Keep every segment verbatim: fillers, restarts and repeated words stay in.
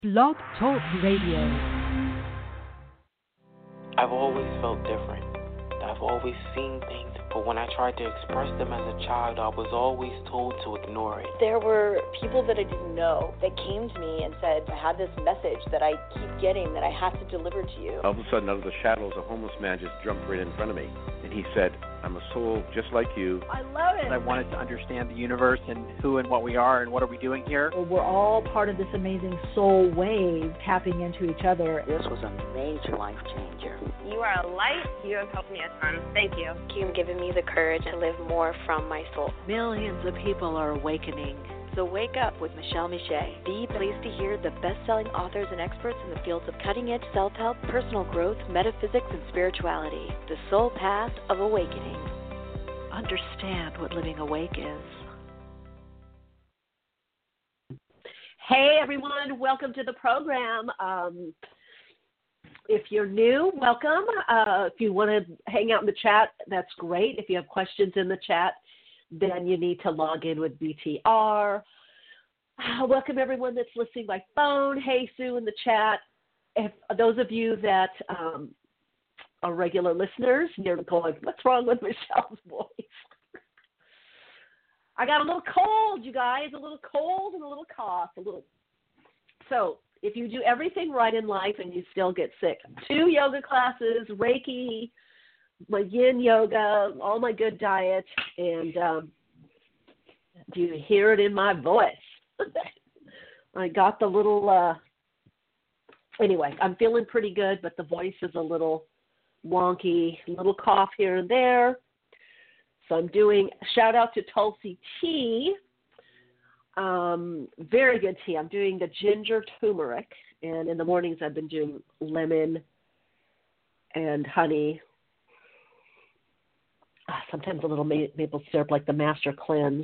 Blog Talk Radio. I've always felt different. I've always seen things, but when I tried to express them as a child, I was always told to ignore it. There were people that I didn't know that came to me and said, I have this message that I keep getting that I have to deliver to you. All of a sudden, out of the shadows, a homeless man just jumped right in front of me. And he said, I'm a soul just like you. I love it. I wanted to understand the universe and who and what we are and what are we doing here. Well, we're all part of this amazing soul wave tapping into each other. This was a major life changer. You are a light. You have helped me a ton. Thank you. You've given me the courage to live more from my soul. Millions of people are awakening. So wake up with Michelle Miche, the place to hear the best-selling authors and experts in the fields of cutting-edge self-help, personal growth, metaphysics, and spirituality. The soul path of awakening. Understand what living awake is. Hey, everyone. Welcome to the program. Um, if you're new, welcome. Uh, if you want to hang out in the chat, that's great. If you have questions in the chat, then you need to log in with B T R. Uh, welcome everyone that's listening by phone. Hey, Sue in the chat. If those of you that um, are regular listeners, you're going, what's wrong with Michelle's voice? I got a little cold, you guys, a little cold and a little cough, a little. So if you do everything right in life and you still get sick, two yoga classes, Reiki, my yin yoga, all my good diet, and um, do you hear it in my voice? I got the little, uh, anyway, I'm feeling pretty good, but the voice is a little wonky, little cough here and there. So I'm doing, shout out to Tulsi Tea, um, very good tea. I'm doing the ginger turmeric, and in the mornings I've been doing lemon and honey. Sometimes a little maple syrup, like the Master Cleanse.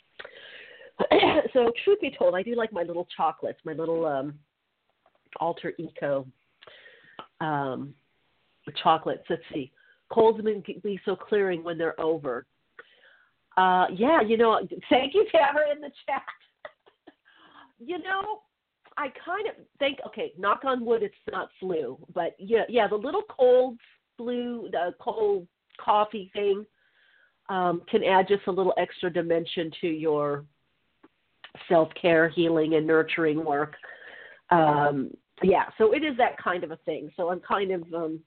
So, truth be told, I do like my little chocolates, my little um, Alter Eco um, chocolates. Let's see. Colds can be so clearing when they're over. Uh, yeah, you know, thank you, Tamara, in the chat. You know, I kind of think, okay, knock on wood, it's not flu, but yeah, yeah, the little cold flu, the cold coffee thing um, can add just a little extra dimension to your self-care, healing, and nurturing work. Um, yeah, so it is that kind of a thing. So I'm kind of, um,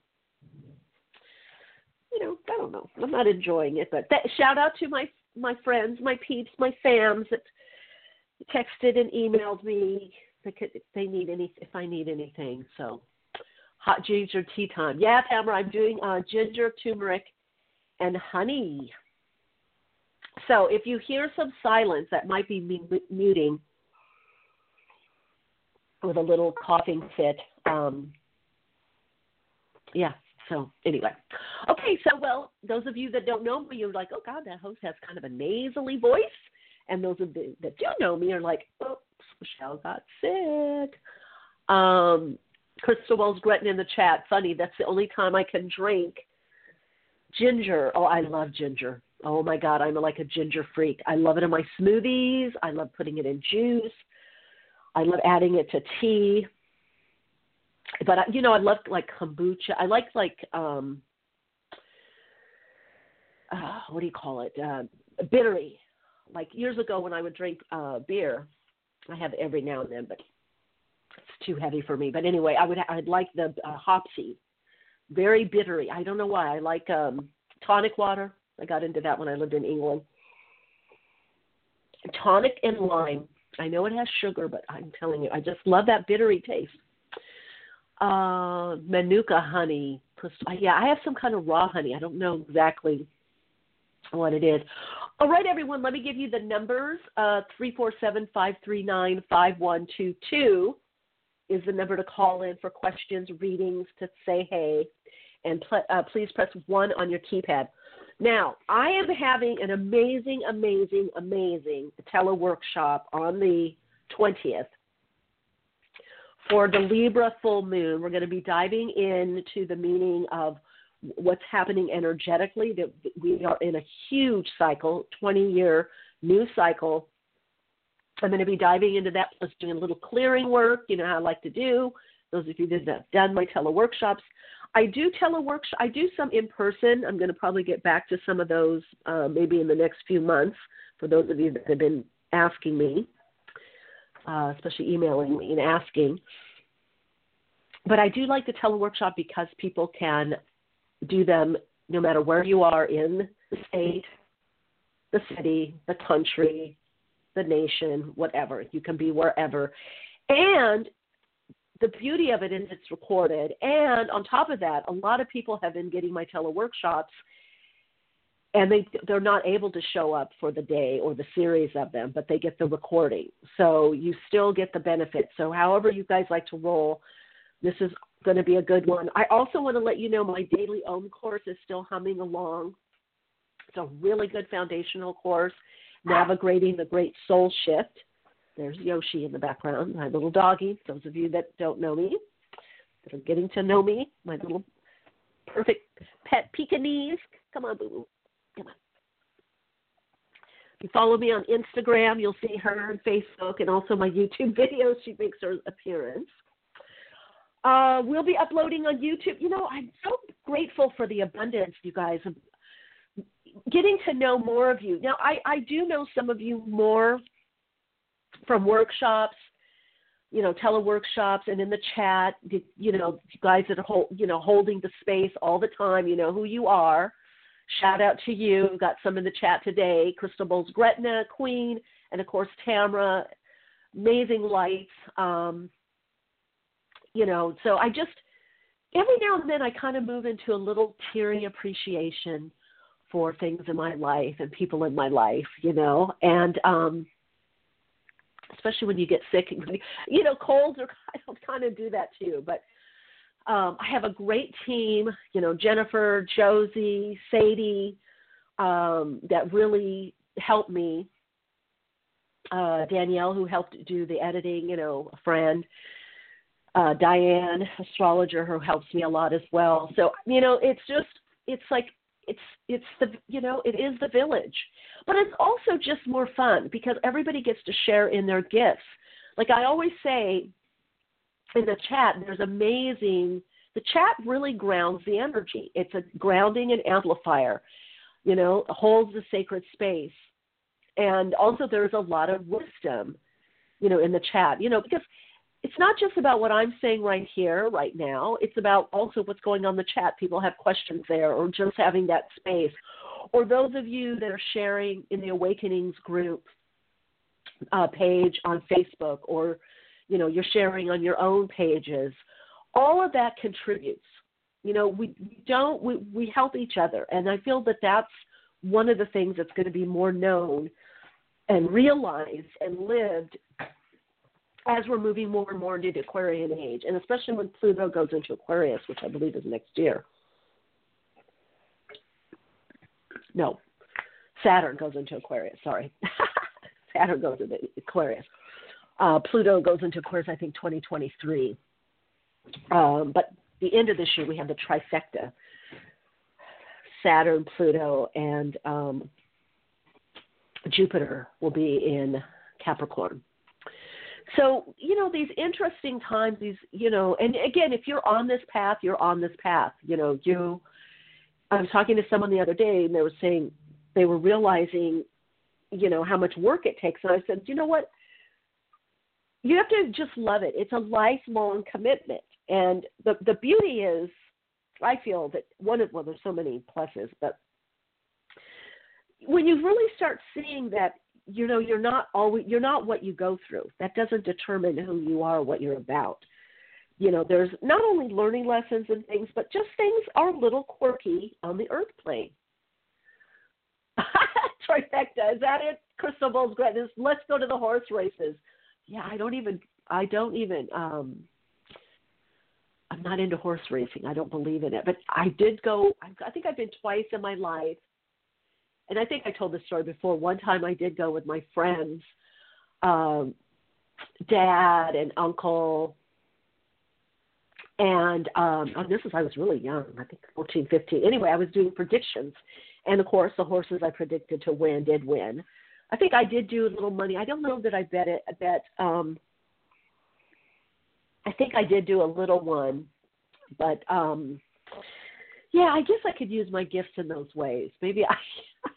you know, I don't know. I'm not enjoying it, but that, shout out to my my friends, my peeps, my fams that texted and emailed me if they need any, if I need anything. So hot ginger tea time. Yeah, Tamara, I'm doing uh, ginger, turmeric, and honey. So if you hear some silence, that might be me muting with a little coughing fit. Um, yeah, so anyway. Okay, so, well, those of you that don't know me, you're like, oh, God, that host has kind of a nasally voice. And those of you that do know me are like, oops, Michelle got sick. Um, Crystal Wells Gretton in the chat. Funny, that's the only time I can drink ginger. Oh, I love ginger. Oh, my God, I'm like a ginger freak. I love it in my smoothies. I love putting it in juice. I love adding it to tea. But, you know, I love, like, kombucha. I like, like, um, uh, what do you call it, uh, bittery. Like, years ago when I would drink uh, beer, I have it every now and then, but it's too heavy for me. But anyway, I would I'd like the uh, hopsy, very bittery. I don't know why. I like um, tonic water. I got into that when I lived in England. Tonic and lime. I know it has sugar, but I'm telling you, I just love that bittery taste. Uh, Manuka honey. Yeah, I have some kind of raw honey. I don't know exactly what it is. All right, everyone, let me give you the numbers. Uh, three four seven, five three nine, five one two two is the number to call in for questions, readings, to say hey, and pl- uh, please press one on your keypad. Now, I am having an amazing, amazing, amazing tele-workshop on the twentieth for the Libra full moon. We're going to be diving into the meaning of what's happening energetically. That we are in a huge cycle, twenty-year new cycle I'm going to be diving into that, plus doing a little clearing work, you know how I like to do. Those of you that have done my teleworkshops. I do teleworkshop. I do some in person. I'm going to probably get back to some of those uh, maybe in the next few months for those of you that have been asking me, uh, especially emailing me and asking. But I do like the teleworkshop because people can do them no matter where you are in the state, the city, the country, the nation, whatever. You can be wherever. And the beauty of it is it's recorded. And on top of that, a lot of people have been getting my teleworkshops, and they, they're not able to show up for the day or the series of them, but they get the recording. So you still get the benefit. So however you guys like to roll, this is going to be a good one. I also want to let you know my Daily Om course is still humming along. It's a really good foundational course, Navigating the Great Soul Shift. There's Yoshi in the background, my little doggy. Those of you that don't know me, that are getting to know me, my little perfect pet Pekingese. Come on, boo-boo. Come on. If you follow me on Instagram, you'll see her on Facebook and also my YouTube videos. She makes her appearance. Uh, we'll be uploading on YouTube. You know, I'm so grateful for the abundance, you guys, of getting to know more of you. Now, I, I do know some of you more from workshops, you know, teleworkshops, and in the chat, you know, you guys that are, hold, you know, holding the space all the time, you know who you are. Shout out to you. We've got some in the chat today. Crystal Bowles, Gretna, Queen, and, of course, Tamra. Amazing lights. Um, you know, so I just, every now and then I kind of move into a little teary appreciation for things in my life and people in my life, you know, and um, especially when you get sick, you know, colds are kind of do that too. But um, I have a great team, you know, Jennifer, Josie, Sadie, um, that really helped me. Uh, Danielle, who helped do the editing, you know, a friend. Uh, Diane, astrologer, who helps me a lot as well. So, you know, it's just, it's like, it's, it's the, you know, it is the village. But it's also just more fun because everybody gets to share in their gifts. Like I always say in the chat, there's amazing, the chat really grounds the energy. It's a grounding and amplifier, you know, holds the sacred space. And also there's a lot of wisdom, you know, in the chat, you know, because it's not just about what I'm saying right here, right now. It's about also what's going on in the chat. People have questions there or just having that space. Or those of you that are sharing in the Awakenings group uh, page on Facebook, or, you know, you're sharing on your own pages. All of that contributes. You know, we don't, we, we help each other. And I feel that that's one of the things that's going to be more known and realized and lived as we're moving more and more into the Aquarian age, and especially when Pluto goes into Aquarius, which I believe is next year. No, Saturn goes into Aquarius, sorry. Saturn goes into Aquarius. Uh, Pluto goes into Aquarius, I think, twenty twenty-three. Um, but the end of this year, we have the trifecta. Saturn, Pluto, and um, Jupiter will be in Capricorn. So, you know, these interesting times, these, you know, and again, if you're on this path, you're on this path. You know, you, I was talking to someone the other day, and they were saying they were realizing, you know, how much work it takes. And I said, you know what? You have to just love it. It's a lifelong commitment. And the the beauty is, I feel that one of, well, there's so many pluses, but when you really start seeing that, you know, you're not always, you're not what you go through. That doesn't determine who you are, what you're about. You know, there's not only learning lessons and things, but just things are a little quirky on the earth plane. Trifecta, is that it? Crystal Bowles, let's go to the horse races. Yeah, I don't even, I don't even, um, I'm not into horse racing. I don't believe in it. But I did go, I think I've been twice in my life. And I think I told this story before. One time I did go with my friends, um, dad and uncle. And um, oh, this was, I was really young, I think fourteen, fifteen. Anyway, I was doing predictions. And, of course, the horses I predicted to win did win. I think I did do a little money. I don't know that I bet it. I bet. Um, I think I did do a little one, but um, yeah, I guess I could use my gifts in those ways. Maybe I.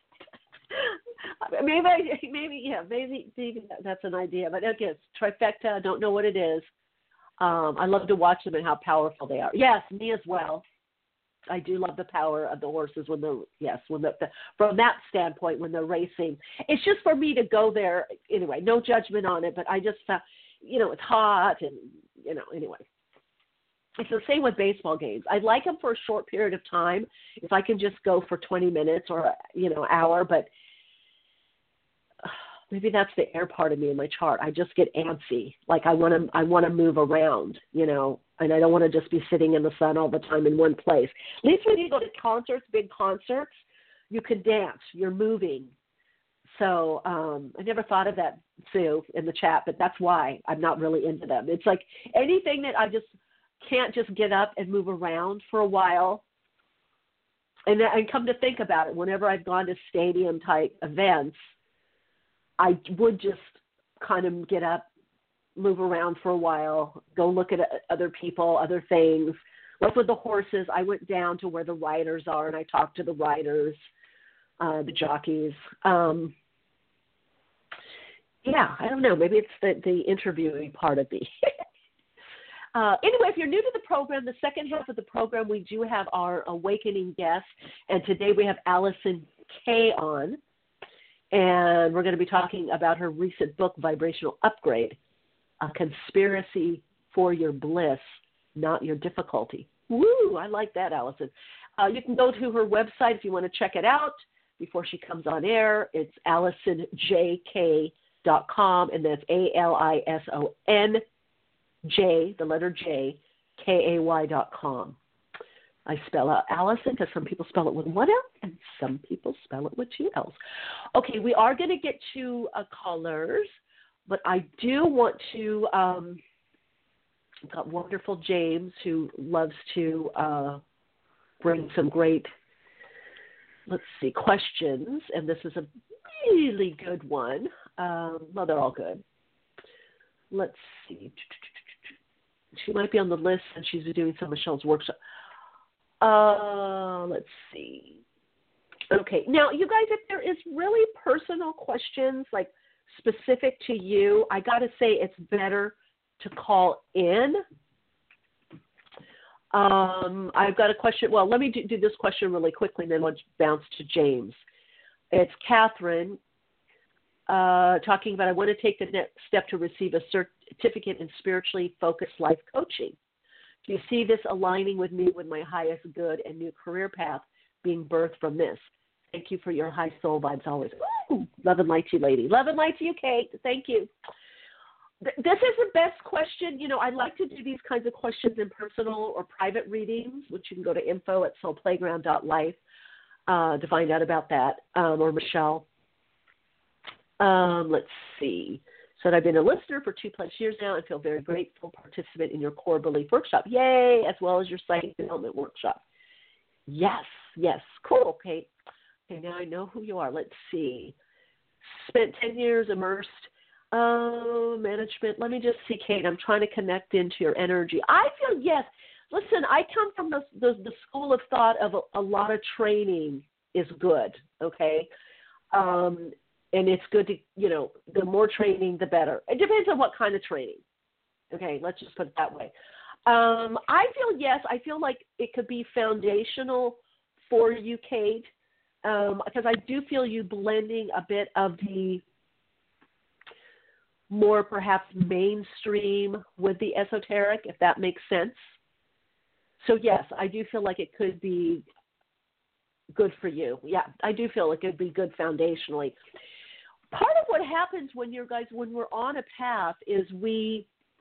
maybe I, maybe yeah maybe maybe that's an idea. But again, trifecta. I don't know what it is. Um, I love to watch them and how powerful they are. Yes, me as well. I do love the power of the horses when they're, yes, when the, the, from that standpoint, when they're racing. It's just for me to go there. Anyway, no judgment on it, but I just, uh, you know, it's hot and, you know, anyway. It's the same with baseball games. I like them for a short period of time if I can just go for twenty minutes or, you know, hour, but uh, maybe that's the air part of me in my chart. I just get antsy. Like I want to, I want to move around, you know, and I don't want to just be sitting in the sun all the time in one place. At least when you go to concerts, big concerts, you can dance. You're moving. So um, I never thought of that, Sue, in the chat, but that's why I'm not really into them. It's like anything that I just can't just get up and move around for a while. And, and come to think about it, whenever I've gone to stadium-type events, I would just kind of get up, move around for a while, go look at other people, other things. Like with the horses, I went down to where the riders are, and I talked to the riders, uh, the jockeys. Um, yeah, I don't know. Maybe it's the, the interviewing part of me. uh, anyway, if you're new to the program, the second half of the program, we do have our awakening guest, and today we have Allison Kay on, and we're going to be talking about her recent book, Vibrational Upgrade. A conspiracy for your bliss, not your difficulty. Woo, I like that, Allison. Uh, you can go to her website if you want to check it out before she comes on air. It's allison j k dot com, and that's A L I S O N J, the letter J, K A Y dot com. I spell out Allison because some people spell it with one L and some people spell it with two L's. Okay, we are going to get to uh, callers. But I do want to, um, I've got wonderful James who loves to uh, bring some great, let's see, questions. And this is a really good one. Um, well, they're all good. Let's see. She might be on the list and she's doing some of Michelle's workshop. Uh, let's see. Okay. Now, you guys, if there is really personal questions, like, specific to you, I got to say it's better to call in. Um, I've got a question. Well, let me do, do this question really quickly, and then we'll bounce to James. It's Catherine uh, talking about, I want to take the next step to receive a certificate in spiritually focused life coaching. Do you see this aligning with me with my highest good and new career path being birthed from this? Thank you for your high soul vibes always. Woo! Love and light to you, lady. Love and light to you, Kate. Thank you. This is the best question. You know, I like to do these kinds of questions in personal or private readings, which you can go to info at soul playground dot life uh, to find out about that, um, or Michelle. Um, let's see. So I've been a listener for two plus years now and feel very grateful participant in your core belief workshop. Yay! As well as your psychic development workshop. Yes, yes. Cool, Kate. Okay, now I know who you are. Let's see. Spent ten years immersed. Oh, management. Let me just see, Kate. I'm trying to connect into your energy. I feel, yes. Listen, I come from the, the, the school of thought of a, a lot of training is good, okay? Um, and it's good to, you know, the more training, the better. It depends on what kind of training. Okay, let's just put it that way. Um, I feel, yes, I feel like it could be foundational for you, Kate. Um, because I do feel you blending a bit of the more perhaps mainstream with the esoteric, if that makes sense. So, yes, I do feel like it could be good for you. Yeah, I do feel it could be good foundationally. Part of what happens when you're guys, when we're on a path is we,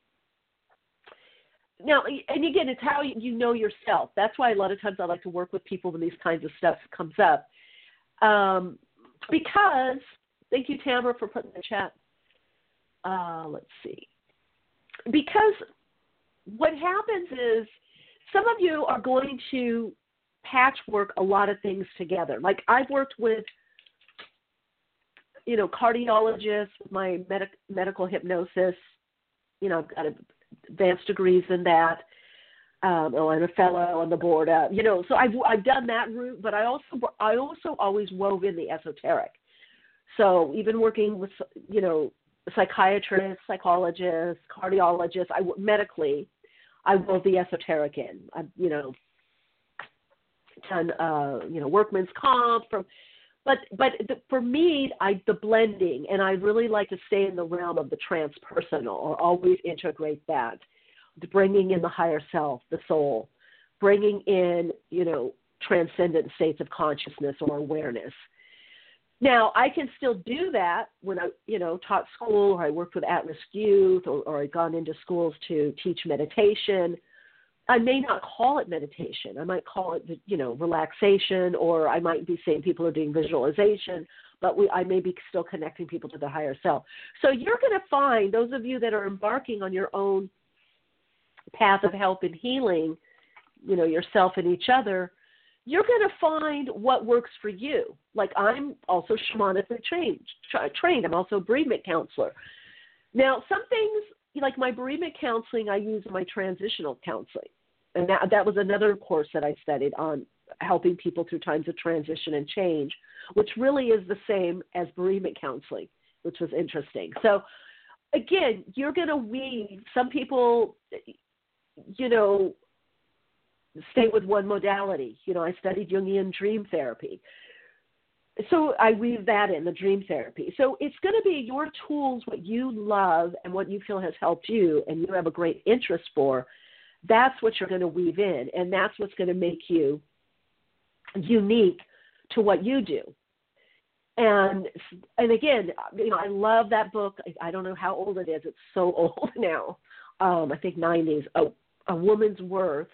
now, and again, it's how you know yourself. That's why a lot of times I like to work with people when these kinds of stuff comes up. Um, because, thank you, Tamara, for putting in the chat. Uh, let's see. Because what happens is some of you are going to patchwork a lot of things together. Like I've worked with you know, cardiologist, my medic, medical hypnosis. You know, I've got advanced degrees in that. Um, oh, I'm a fellow on the board. Uh, you know, so I've I've done that route, but I also I also always wove in the esoteric. So even working with, you know, psychiatrists, psychologists, cardiologists, I medically, I wove the esoteric in. I, you know, done uh, you know, workman's comp from. But but the, for me, I the blending, and I really like to stay in the realm of the transpersonal, or always integrate that, the bringing in the higher self, the soul, bringing in, you know, transcendent states of consciousness or awareness. Now, I can still do that when I, you know, taught school, or I worked with at-risk youth, or, or I've gone into schools to teach meditation. I may not call it meditation. I might call it, you know, relaxation, or I might be saying people are doing visualization, but we, I may be still connecting people to the higher self. So you're going to find, those of you that are embarking on your own path of help and healing, you know, yourself and each other, you're going to find what works for you. Like, I'm also shamanically trained. Tra- trained. I'm also a bereavement counselor. Now, some things, like my bereavement counseling, I use in my transitional counseling. And that, that was another course that I studied on helping people through times of transition and change, which really is the same as bereavement counseling, which was interesting. So, again, you're going to weave. Some people, you know, stay with one modality. You know, I studied Jungian dream therapy. So I weave that in, the dream therapy. So it's going to be your tools, what you love and what you feel has helped you and you have a great interest for. That's what you're going to weave in, and that's what's going to make you unique to what you do. And and again, you know, I love that book. I, I don't know how old it is. It's so old now. Um, I think nineties. A, a Woman's Worth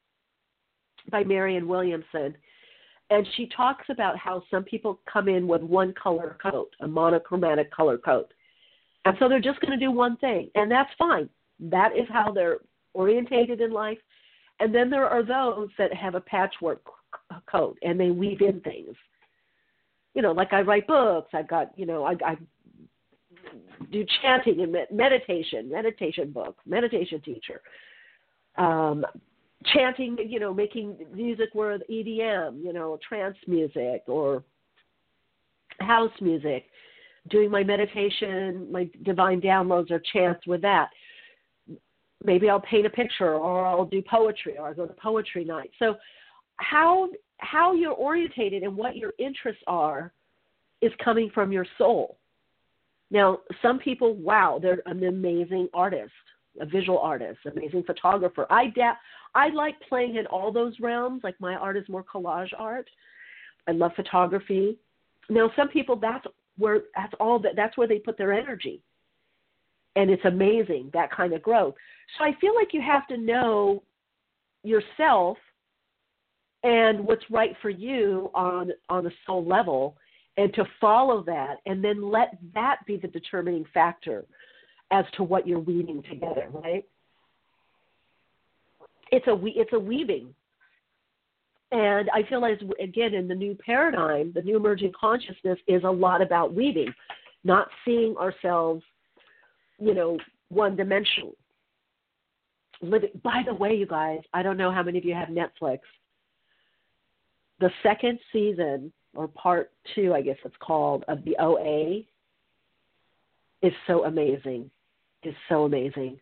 by Marianne Williamson. And she talks about how some people come in with one color coat, a monochromatic color coat. And so they're just going to do one thing, and that's fine. That is how they're orientated in life. And then there are those that have a patchwork coat, and they weave in things. You know, like I write books. I've got, you know, I, I do chanting and meditation, meditation book, meditation teacher. Um, chanting, you know, making music with E D M, you know, trance music or house music, doing my meditation, my divine downloads or chants with that. Maybe I'll paint a picture, or I'll do poetry, or I'll go to poetry night. So how how you're orientated and what your interests are is coming from your soul. Now, some people, wow, they're an amazing artist, a visual artist, amazing photographer. I da- I like playing in all those realms. Like, my art is more collage art. I love photography. Now, some people, that's where that's all that that's where they put their energy. And it's amazing, that kind of growth. So I feel like you have to know yourself and what's right for you on, on a soul level, and to follow that, and then let that be the determining factor as to what you're weaving together, right? It's a, it's a weaving. And I feel as, again, in the new paradigm, the new emerging consciousness is a lot about weaving, not seeing ourselves, you know, one-dimensional. Living. By the way, you guys, I don't know how many of you have Netflix. The second season, or part two, I guess it's called, of the O A is so amazing. Is so amazing.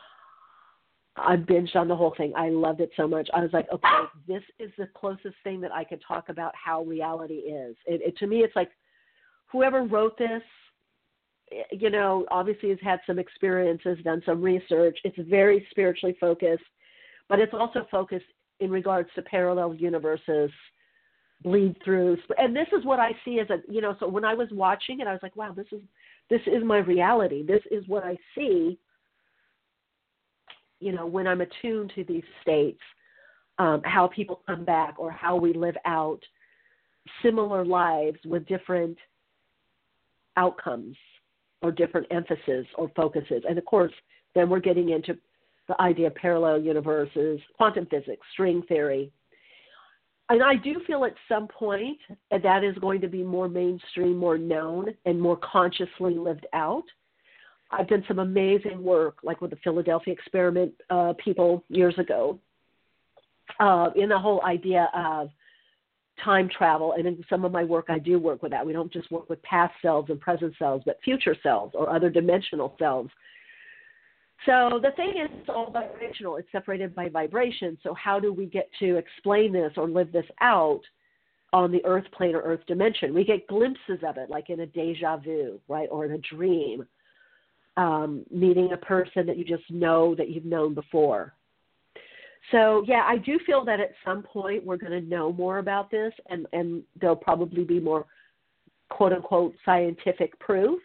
I binged on the whole thing. I loved it so much. I was like, okay, this is the closest thing that I could talk about how reality is. It, it, to me, it's like whoever wrote this, you know, obviously has had some experiences, done some research. It's very spiritually focused, but it's also focused in regards to parallel universes, bleed through. And this is what I see as a, you know, so when I was watching it, I was like, wow, this is, this is my reality. This is what I see, you know, when I'm attuned to these states, um, how people come back, or how we live out similar lives with different outcomes, or different emphasis or focuses. And of course, then we're getting into the idea of parallel universes, quantum physics, string theory. and I do feel at some point that is going to be more mainstream, more known, and more consciously lived out. I've done some amazing work, like with the Philadelphia experiment uh, people years ago, uh, in the whole idea of time travel. And in some of my work, I do work with that. We don't just work with past selves and present selves, but future selves or other dimensional selves. So the thing is, it's all vibrational. It's separated by vibration. So how do we get to explain this or live this out on the earth plane or earth dimension? We get glimpses of it, like in a deja vu, right, or in a dream, um, meeting a person that you just know that you've known before. So, yeah, I do feel that at some point we're going to know more about this, and, and there'll probably be more, quote-unquote, scientific proof.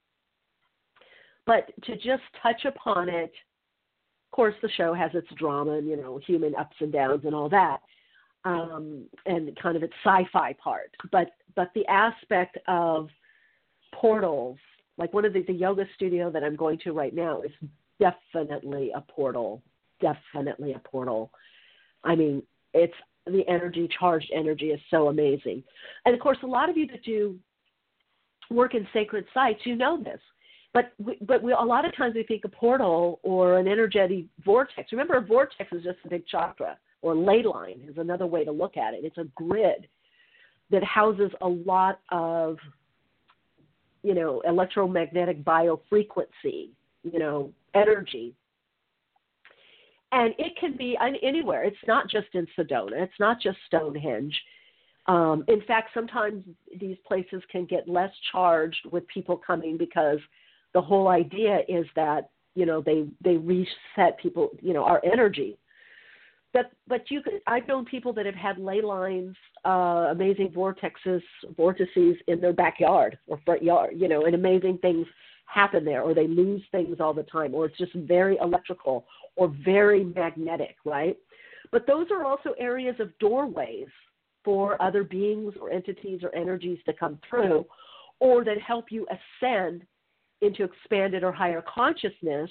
But to just touch upon it, of course, the show has its drama and, you know, human ups and downs and all that, um, and kind of its sci-fi part. But but the aspect of portals, like one of the, the yoga studio that I'm going to right now is definitely a portal, definitely a portal. I mean, it's the energy, charged energy is so amazing. And, of course, a lot of you that do work in sacred sites, you know this. But we, but we, a lot of times we think a portal or an energetic vortex. Remember, a vortex is just a big chakra, or ley line is another way to look at it. It's a grid that houses a lot of, you know, electromagnetic biofrequency, you know, energy. And it can be anywhere. It's not just in Sedona. It's not just Stonehenge. Um, in fact, sometimes these places can get less charged with people coming because the whole idea is that, you know, they, they reset people, you know, our energy. But but you could, I've known people that have had ley lines, uh, amazing vortexes, vortices in their backyard or front yard, you know, and amazing things happen there, or they lose things all the time, or it's just very electrical or very magnetic, right? But those are also areas of doorways for other beings or entities or energies to come through, or that help you ascend into expanded or higher consciousness,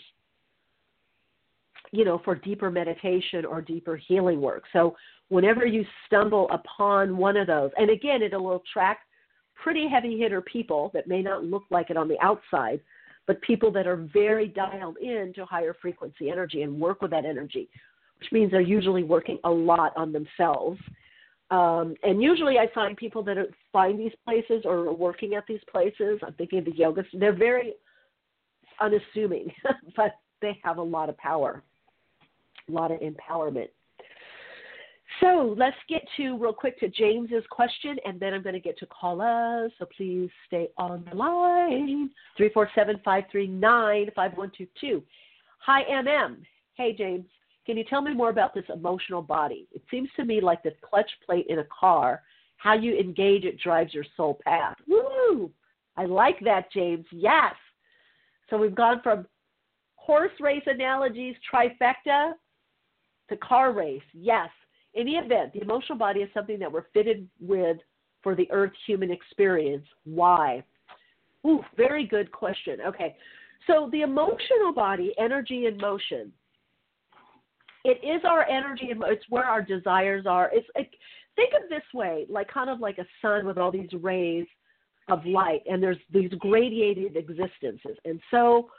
you know, for deeper meditation or deeper healing work. So whenever you stumble upon one of those, and again, it'll attract pretty heavy hitter people that may not look like it on the outside, but people that are very dialed in to higher frequency energy and work with that energy, which means they're usually working a lot on themselves. Um, and usually I find people that are, find these places or are working at these places, I'm thinking of the yoga, they're very unassuming, but they have a lot of power, a lot of empowerment. So let's get to, real quick, to James's question, and then I'm going to get to callers, so please stay on the line, three four seven, five three nine, five one two two. Hi, M M. Hey, James. Can you tell me more about this emotional body? It seems to me like the clutch plate in a car. How you engage it drives your soul path. Woo! I like that, James. Yes. So we've gone from horse race analogies, trifecta, to car race. Yes. In the event, the emotional body is something that we're fitted with for the earth human experience. Why? Ooh, very good question. Okay. So the emotional body, energy in motion, it is our energy, and it's where our desires are. It's like, think of this way, like kind of like a sun with all these rays of light, and there's these gradiated existences. And so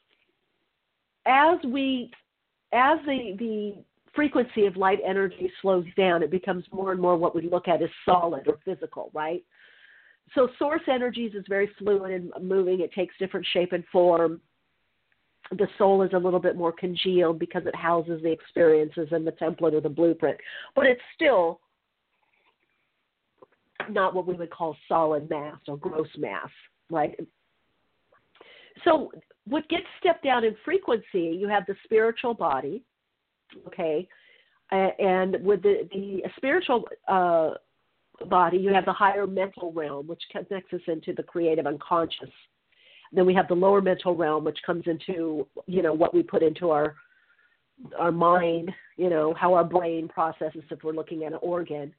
as we, as the, the frequency of light energy slows down, it becomes more and more what we look at as solid or physical, right? So source energies is very fluid and moving. It takes different shape and form. The soul is a little bit more congealed because it houses the experiences and the template or the blueprint. But it's still not what we would call solid mass or gross mass, right? So what gets stepped down in frequency, you have the spiritual body, okay? And with the, the spiritual uh, body, you have the higher mental realm, which connects us into the creative unconscious. Then we have the lower mental realm, which comes into, you know, what we put into our our mind, you know, how our brain processes if we're looking at an organ,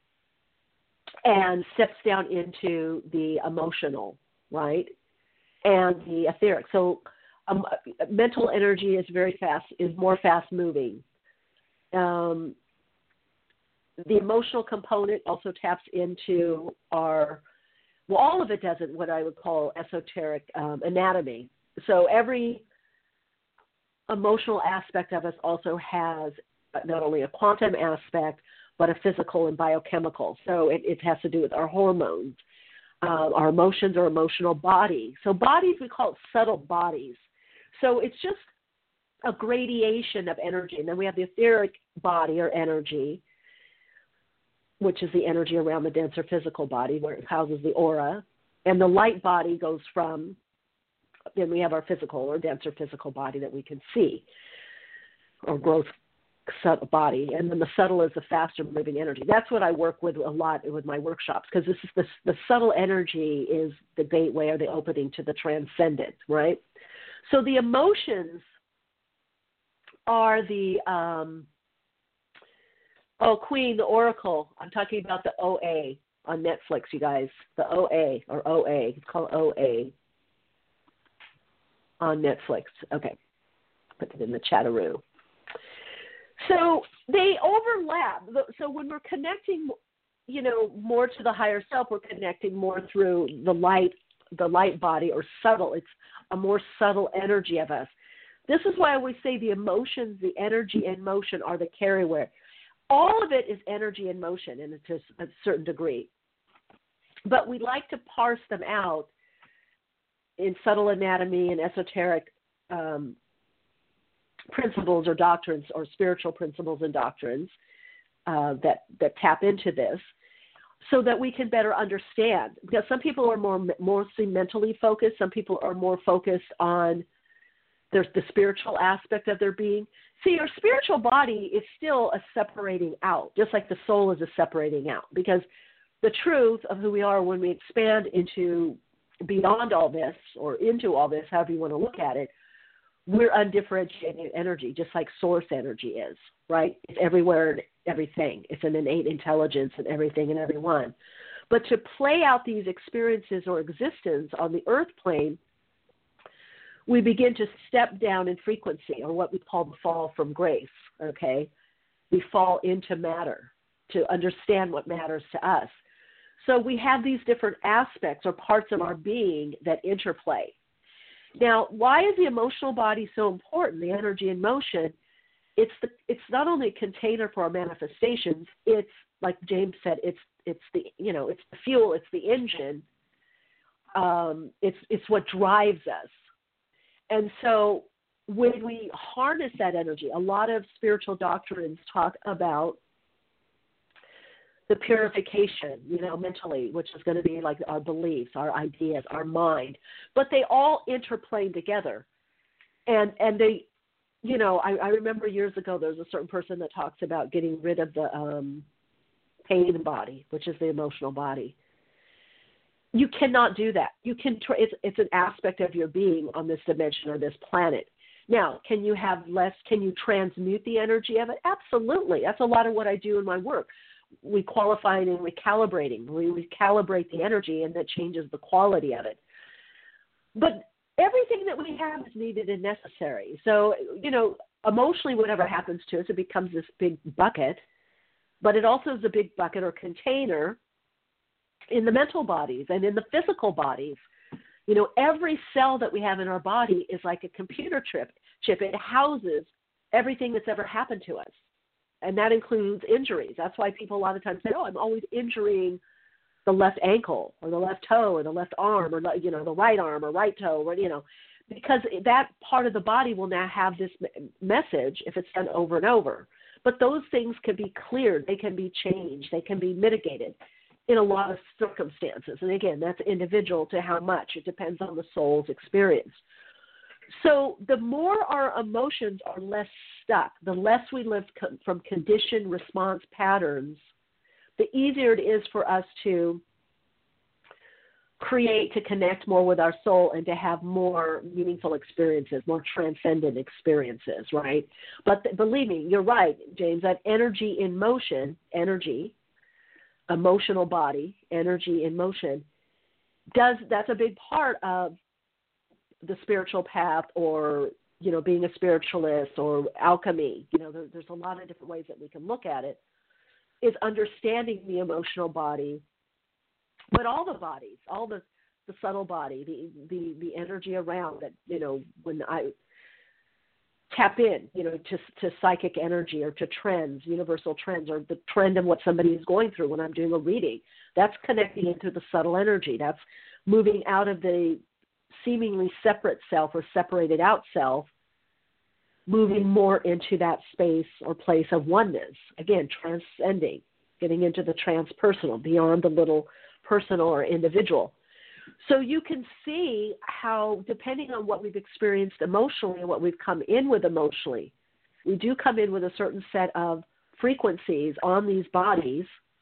and steps down into the emotional, right, and the etheric. So um, mental energy is very fast, is more fast moving. Um, the emotional component also taps into our, well, all of it does it, what I would call esoteric um, anatomy. So every emotional aspect of us also has not only a quantum aspect, but a physical and biochemical. So it, it has to do with our hormones, uh, our emotions, our emotional body. So bodies, we call it subtle bodies. So it's just a gradation of energy. And then we have the etheric body or energy, which is the energy around the denser physical body where it houses the aura. And the light body goes from, then we have our physical or denser physical body that we can see, or growth subtle body. And then the subtle is the faster moving energy. That's what I work with a lot with my workshops, because this is the, the subtle energy is the gateway or the opening to the transcendent, right? So the emotions are the, um, oh, Queen, the Oracle. I'm talking about the O A on Netflix, you guys. The O A, or O A. It's called O A on Netflix. Okay. Put it in the chatteroo. So they overlap. So when we're connecting, you know, more to the higher self, we're connecting more through the light, the light body, or subtle. It's a more subtle energy of us. This is why we say the emotions, the energy and motion are the carrier. All of it is energy and motion, and to a certain degree. But we like to parse them out in subtle anatomy and esoteric um, principles or doctrines, or spiritual principles and doctrines uh, that, that tap into this, so that we can better understand. Because some people are more mostly mentally focused. Some people are more focused on there's the spiritual aspect of their being. See, our spiritual body is still a separating out, just like the soul is a separating out, because the truth of who we are, when we expand into beyond all this, or into all this, however you want to look at it, we're undifferentiated energy, just like source energy is, right? It's everywhere and everything. It's an innate intelligence in everything and everyone. But to play out these experiences or existence on the earth plane, we begin to step down in frequency, or what we call the fall from grace, okay? We fall into matter to understand what matters to us. So we have these different aspects or parts of our being that interplay. Now, why is the emotional body so important, the energy in motion? It's the it's not only a container for our manifestations, it's, like James said, it's it's the, you know, it's the fuel, it's the engine. Um, it's it's what drives us. And so when we harness that energy, a lot of spiritual doctrines talk about the purification, you know, mentally, which is going to be like our beliefs, our ideas, our mind. But they all interplay together. And and they, you know, I, I remember years ago there was a certain person that talks about getting rid of the um, pain body, which is the emotional body. You cannot do that. You can. Tra- it's, it's an aspect of your being on this dimension or this planet. Now, can you have less? Can you transmute the energy of it? Absolutely. That's a lot of what I do in my work. We qualifying and recalibrating. We recalibrate the energy, and that changes the quality of it. But everything that we have is needed and necessary. So, you know, emotionally, whatever happens to us, it becomes this big bucket. But it also is a big bucket or container in the mental bodies and in the physical bodies. You know, every cell that we have in our body is like a computer chip. Chip. It houses everything that's ever happened to us. And that includes injuries. That's why people a lot of times say, oh, I'm always injuring the left ankle or the left toe or the left arm or, you know, the right arm or right toe, or, you know, because that part of the body will now have this message if it's done over and over. But those things can be cleared. They can be changed. They can be mitigated in a lot of circumstances. And again, that's individual to how much. It depends on the soul's experience. So the more our emotions are less stuck, the less we live co- from conditioned response patterns, the easier it is for us to create, to connect more with our soul and to have more meaningful experiences, more transcendent experiences, right? But th- believe me, you're right, James, that energy in motion, energy, emotional body, energy in motion, does that's a big part of the spiritual path, or, you know, being a spiritualist or alchemy. You know, there, there's a lot of different ways that we can look at it. is understanding the emotional body, but all the bodies, all the, the subtle body, the, the, the energy around that, you know, when I tap in, you know, to, to psychic energy or to trends, universal trends, or the trend of what somebody is going through when I'm doing a reading, that's connecting into the subtle energy. That's moving out of the seemingly separate self or separated out self, moving more into that space or place of oneness. Again, transcending, getting into the transpersonal, beyond the little personal or individual. So you can see how, depending on what we've experienced emotionally and what we've come in with emotionally, we do come in with a certain set of frequencies on these bodies,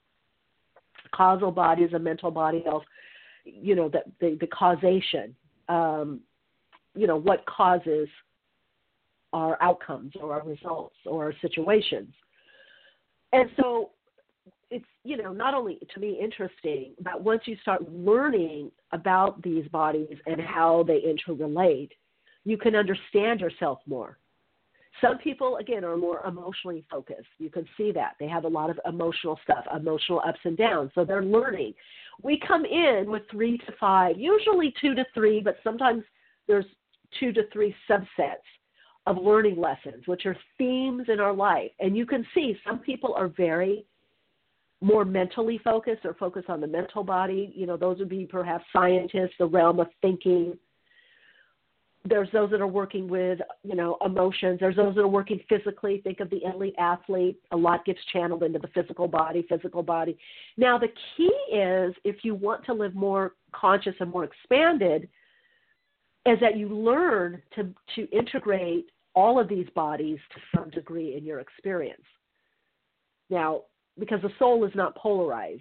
causal bodies, a mental body, you know, the, the, the causation, um, you know, what causes our outcomes or our results or our situations. And so it's, you know, not only to me interesting, but once you start learning about these bodies and how they interrelate, you can understand yourself more. Some people, again, are more emotionally focused. You can see that. They have a lot of emotional stuff, emotional ups and downs. So they're learning. We come in with three to five, usually two to three, but sometimes there's two to three subsets of learning lessons, which are themes in our life. And you can see some people are very more mentally focused or focused on the mental body. You know, those would be perhaps scientists, the realm of thinking. There's those that are working with, you know, emotions. There's those that are working physically. Think of the elite athlete. A lot gets channeled into the physical body, physical body. Now, the key is, if you want to live more conscious and more expanded, is that you learn to, to integrate all of these bodies to some degree in your experience. Now, because the soul is not polarized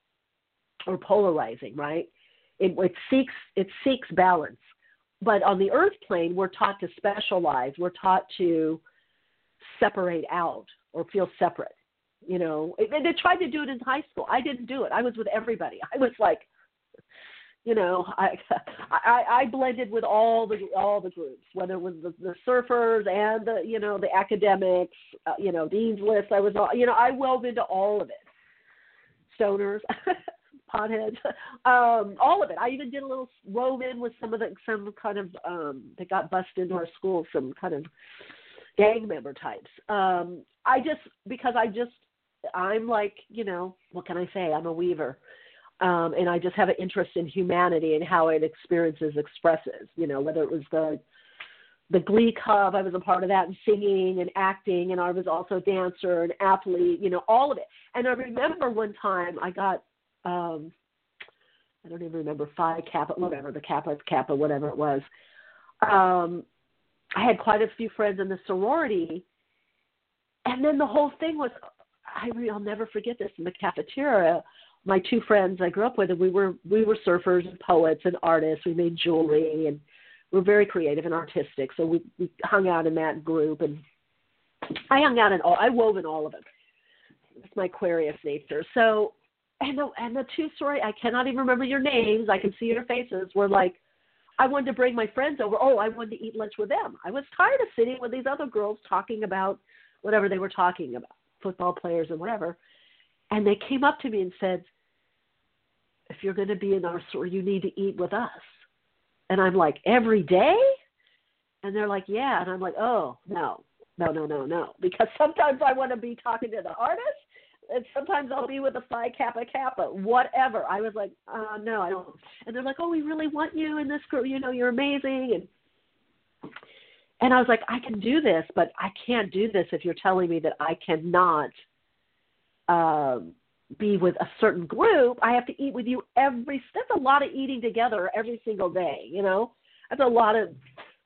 or polarizing, right? It, it seeks it seeks balance. But on the earth plane, we're taught to specialize. We're taught to separate out or feel separate. You know, and they tried to do it in high school. I didn't do it. I was with everybody. I was like, you know, I I, I blended with all the all the groups, whether it was the, the surfers and the, you know, the academics, uh, you know, Dean's List. I was, all, you know, I wove into all of it. Stoners. Potheads, um, all of it. I even did a little wove in with some of the, some kind of, um, that got busted into our school, some kind of gang member types. Um, I just, because I just, I'm like, you know, what can I say? I'm a weaver. Um, and I just have an interest in humanity and how it experiences, expresses, you know, whether it was the, the Glee Club, I was a part of that, and singing and acting, and I was also a dancer and athlete, you know, all of it. And I remember one time I got, Um, I don't even remember, Phi Kappa, whatever, the Kappa, Kappa, whatever it was. Um, I had quite a few friends in the sorority, and then the whole thing was, I mean, I'll never forget this, in the cafeteria, my two friends I grew up with, and we were we were surfers and poets and artists. We made jewelry, and we were very creative and artistic, so we, we hung out in that group, and I hung out in all, I wove in all of it. It's my Aquarius nature. So, And the, and the two story, I cannot even remember your names. I can see your faces. Were like, I wanted to bring my friends over. Oh, I wanted to eat lunch with them. I was tired of sitting with these other girls talking about whatever they were talking about, football players and whatever. And they came up to me and said, if you're going to be in our store, you need to eat with us. And I'm like, every day? And they're like, yeah. And I'm like, oh, no, no, no, no, no. Because sometimes I want to be talking to the artist, and sometimes I'll be with a Phi Kappa Kappa, whatever. I was like, uh, no, I don't. And they're like, oh, we really want you in this group. You know, you're amazing. And and I was like, I can do this, but I can't do this if you're telling me that I cannot um, be with a certain group. I have to eat with you every – that's a lot of eating together every single day, you know. That's a lot of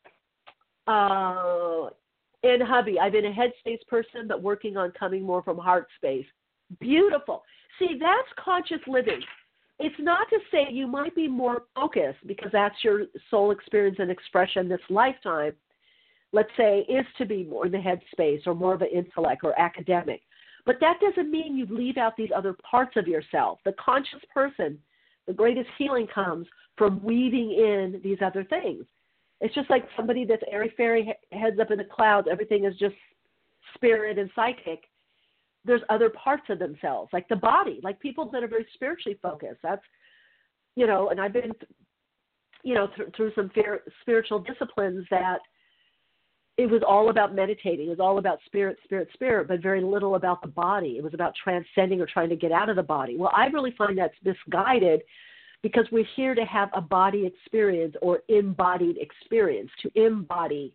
uh, – in hubby, I've been a headspace person, but working on coming more from heart space. Beautiful. See, that's conscious living. It's not to say you might be more focused because that's your soul experience and expression this lifetime, let's say, is to be more in the headspace or more of an intellect or academic. But that doesn't mean you leave out these other parts of yourself. The conscious person, the greatest healing comes from weaving in these other things. It's just like somebody that's airy-fairy, heads up in the clouds, everything is just spirit and psychic. there's other parts of themselves, like the body, like people that are very spiritually focused. That's, you know, and I've been, you know, th- through some fear, spiritual disciplines that it was all about meditating. It was all about spirit, spirit, spirit, but very little about the body. It was about transcending or trying to get out of the body. Well, I really find that's misguided because we're here to have a body experience or embodied experience, to embody.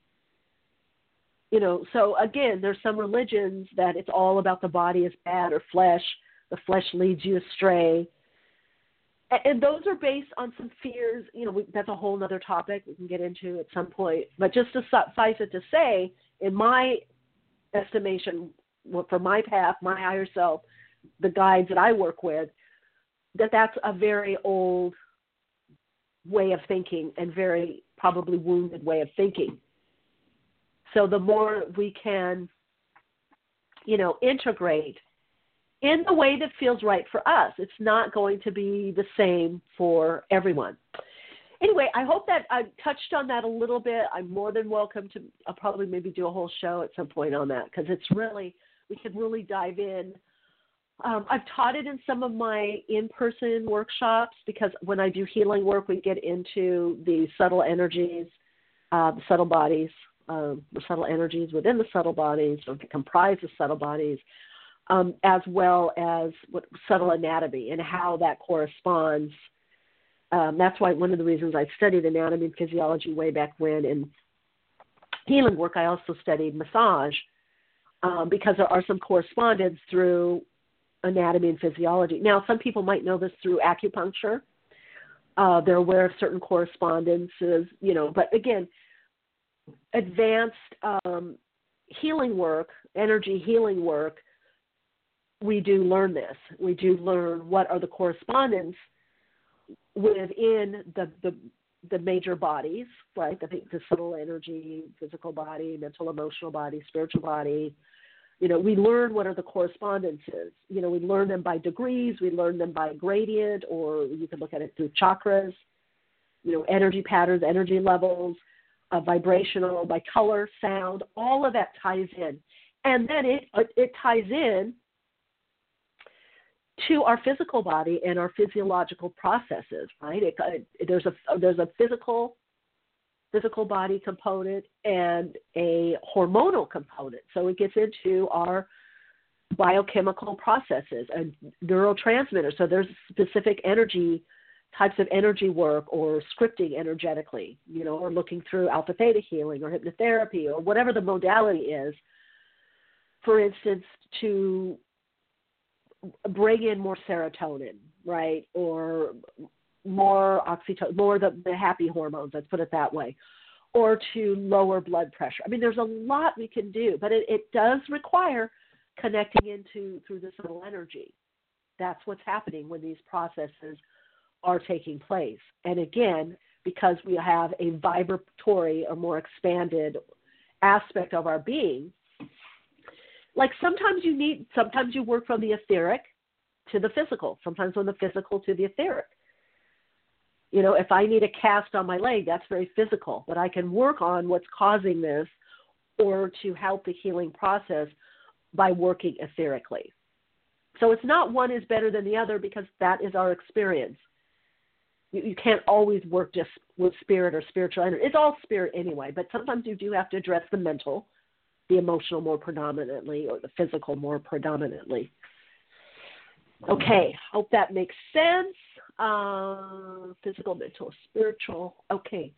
You know, so again, there's some religions that it's all about the body is bad or flesh. The flesh leads you astray. And those are based on some fears. You know, we, that's a whole other topic we can get into at some point. But just to suffice it to say, in my estimation, for my path, my higher self, the guides that I work with, that that's a very old way of thinking and very probably wounded way of thinking. So the more we can, you know, integrate in the way that feels right for us. It's not going to be the same for everyone. Anyway, I hope that I touched on that a little bit. I'm more than welcome to, I'll probably maybe do a whole show at some point on that because it's really, we can really dive in. Um, I've taught it in some of my in-person workshops because when I do healing work, we get into the subtle energies, uh, the subtle bodies, um, the subtle energies within the subtle bodies, or comprise the subtle bodies. Um, as well as what subtle anatomy and how that corresponds. Um, that's why one of the reasons I studied anatomy and physiology way back when in healing work, I also studied massage um, because there are some correspondence through anatomy and physiology. Now, some people might know this through acupuncture. Uh, they're aware of certain correspondences, you know, but again, advanced um, healing work, energy healing work, we do learn this. We do learn what are the correspondence within the the, the major bodies, right? The, the subtle energy, physical body, mental, emotional body, spiritual body. You know, we learn what are the correspondences. You know, we learn them by degrees. We learn them by gradient, or you can look at it through chakras, you know, energy patterns, energy levels, uh, vibrational, by color, sound. All of that ties in. And then it it ties in to our physical body and our physiological processes, right? It, it, there's a there's a physical physical body component and a hormonal component. So it gets into our biochemical processes and neurotransmitters. So there's specific energy types of energy work or scripting energetically, you know, or looking through alpha theta healing or hypnotherapy or whatever the modality is. For instance, to bring in more serotonin, right, or more oxytocin, more the, the happy hormones, let's put it that way, or to lower blood pressure. I mean, there's a lot we can do, but it, it does require connecting into through the subtle energy. That's what's happening when these processes are taking place. And again, because we have a vibratory or more expanded aspect of our being, like sometimes you need, sometimes you work from the etheric to the physical, sometimes from the physical to the etheric. You know, if I need a cast on my leg, that's very physical, but I can work on what's causing this or to help the healing process by working etherically. So it's not one is better than the other because that is our experience. You, you can't always work just with spirit or spiritual energy. It's all spirit anyway, but sometimes you do have to address the mental, the emotional more predominantly, or the physical more predominantly. Okay, hope that makes sense. Uh, physical, mental, spiritual. Okay.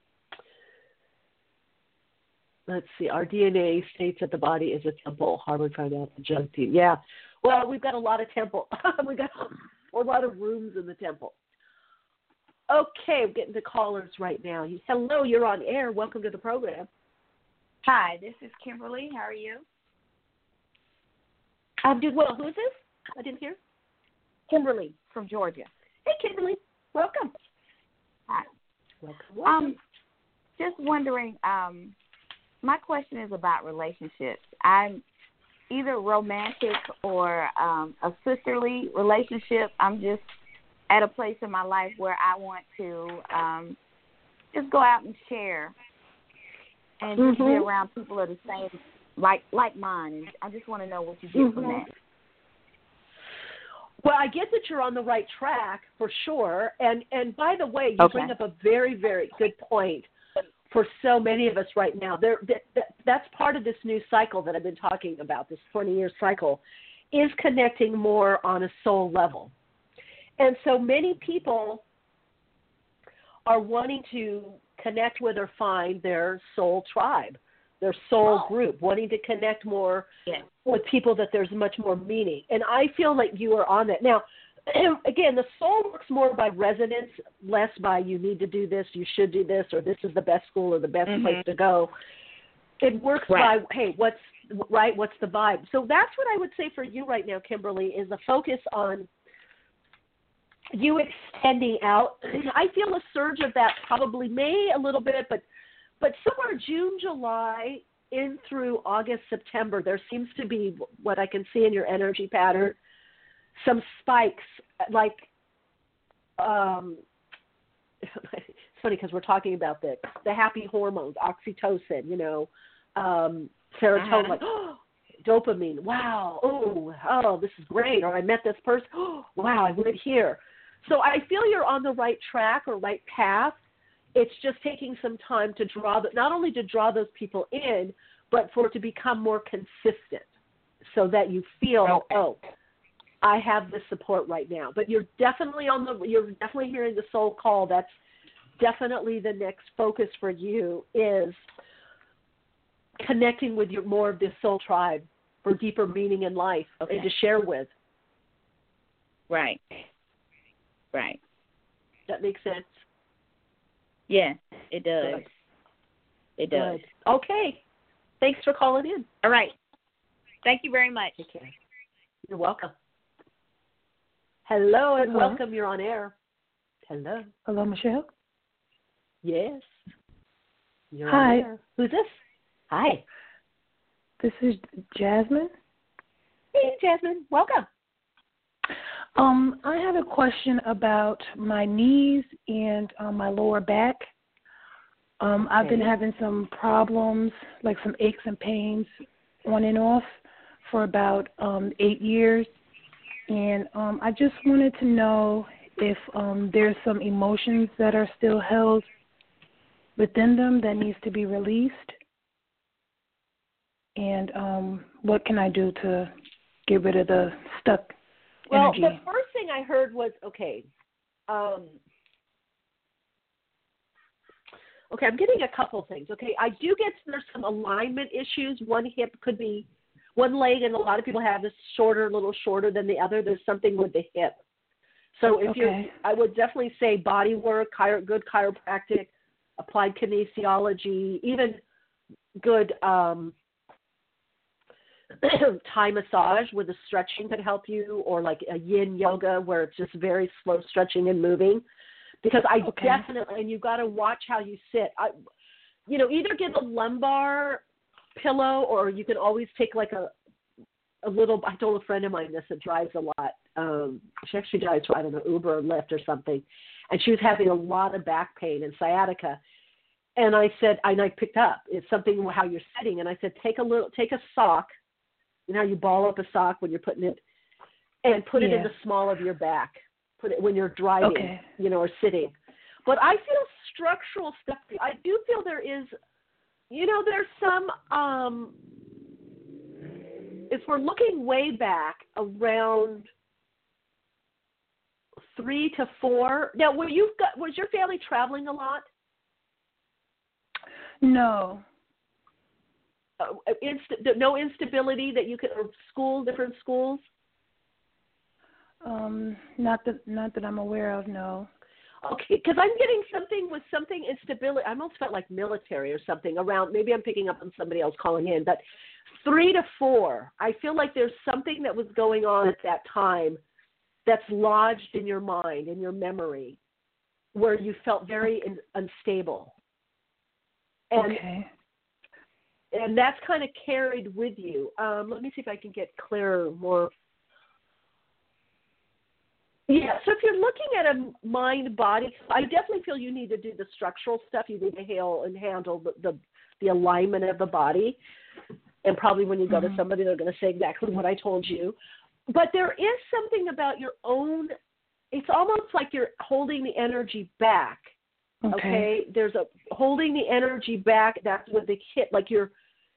Let's see. Our D N A states that the body is a temple. Harvard found out the junk team. Yeah. Well, we've got a lot of temple. We've got a lot of rooms in the temple. Okay, I'm getting to callers right now. Hello, you're on air. Welcome to the program. Hi, this is Kimberly. How are you? I'm doing well. Who is this? I didn't hear. Kimberly from Georgia. Hey, Kimberly. Welcome. Hi. Welcome. welcome. Um, just wondering, um, my question is about relationships. I'm either romantic or um, a sisterly relationship. I'm just at a place in my life where I want to um, just go out and share and just mm-hmm. be around people of the same like like mine. And I just want to know what you get mm-hmm. from that. Well, I get that you're on the right track for sure. And and by the way, you okay. bring up a very, very good point for so many of us right now. There, that, that, that's part of this new cycle that I've been talking about, this twenty-year cycle, is connecting more on a soul level. And so many people are wanting to connect with or find their soul tribe, their soul oh. group, wanting to connect more yeah. with people that there's much more meaning. And I feel like you are on that. Now, again, the soul works more by resonance, less by you need to do this, you should do this, or this is the best school or the best mm-hmm. place to go. It works right. by, hey, what's right, what's the vibe? So that's what I would say for you right now, Kimberly, is the focus on you extending out. I feel a surge of that probably May a little bit, but but somewhere June, July, in through August, September, there seems to be what I can see in your energy pattern, some spikes, like um, it's funny because we're talking about the, the happy hormones, oxytocin, you know, um, serotonin, uh-huh. like, oh, dopamine, wow, oh, oh, this is great, or I met this person, oh, wow, I went here. So I feel you're on the right track or right path. It's just taking some time to draw, the, not only to draw those people in, but for it to become more consistent so that you feel, okay. oh, I have this support right now. But you're definitely on the, you're definitely hearing the soul call. That's definitely the next focus for you is connecting with your more of this soul tribe for deeper meaning in life okay. and to share with. Right. Right. That makes sense? Yeah, it does. Good. It does. Good. Okay. Thanks for calling in. All right. Thank you very much. Take care. You're welcome. Hello and Hello. welcome. You're on air. Hello. Hello, Michelle. Yes. You're Hi. on air. Who's this? Hi. This is Jasmine. Hey, Jasmine. Welcome. Um, I have a question about my knees and um, my lower back. Um, okay. I've been having some problems, like some aches and pains on and off for about um, eight years. And um, I just wanted to know if um, there's some emotions that are still held within them that needs to be released. And um, what can I do to get rid of the stuck Well, energy? the first thing I heard was, okay, um, okay, I'm getting a couple things. Okay, I do get there's some alignment issues. One hip could be, one leg, and a lot of people have this shorter, a little shorter than the other. There's something with the hip. So if okay. you, I would definitely say body work, chiro, good chiropractic, applied kinesiology, even good um, Thai massage with the stretching could help you, or like a yin yoga where it's just very slow stretching and moving. Because I okay. definitely, and you've got to watch how you sit. I, you know, either get a lumbar pillow, or you can always take like a a little. I told a friend of mine this that drives a lot. Um, she actually drives, I don't know, Uber or Lyft or something, and she was having a lot of back pain and sciatica. And I said, and I picked up, it's something how you're sitting, and I said, take a little, take a sock. You know how you ball up a sock when you're putting it, and put yeah. it in the small of your back. Put it when you're driving, okay. you know, or sitting. But I feel structural stuff. I do feel there is, you know, there's some, um, if we're looking way back around three to four. Now, were you got, was your family traveling a lot? No. Uh, inst- no instability that you could, or school, different schools? Um, not that, not that I'm aware of, no. Okay, because I'm getting something with something instability. I almost felt like military or something around. Maybe I'm picking up on somebody else calling in, but three to four. I feel like there's something that was going on at that time that's lodged in your mind, in your memory, where you felt very in, unstable. And, okay. And that's kind of carried with you. Um, let me see if I can get clearer, more. Yeah, so if you're looking at a mind-body, I definitely feel you need to do the structural stuff. You need to heal and handle the, the, the alignment of the body. And probably when you go mm-hmm. to somebody, they're going to say exactly what I told you. But there is something about your own, it's almost like you're holding the energy back. Okay. okay? There's a holding the energy back. That's what the hit, like you're,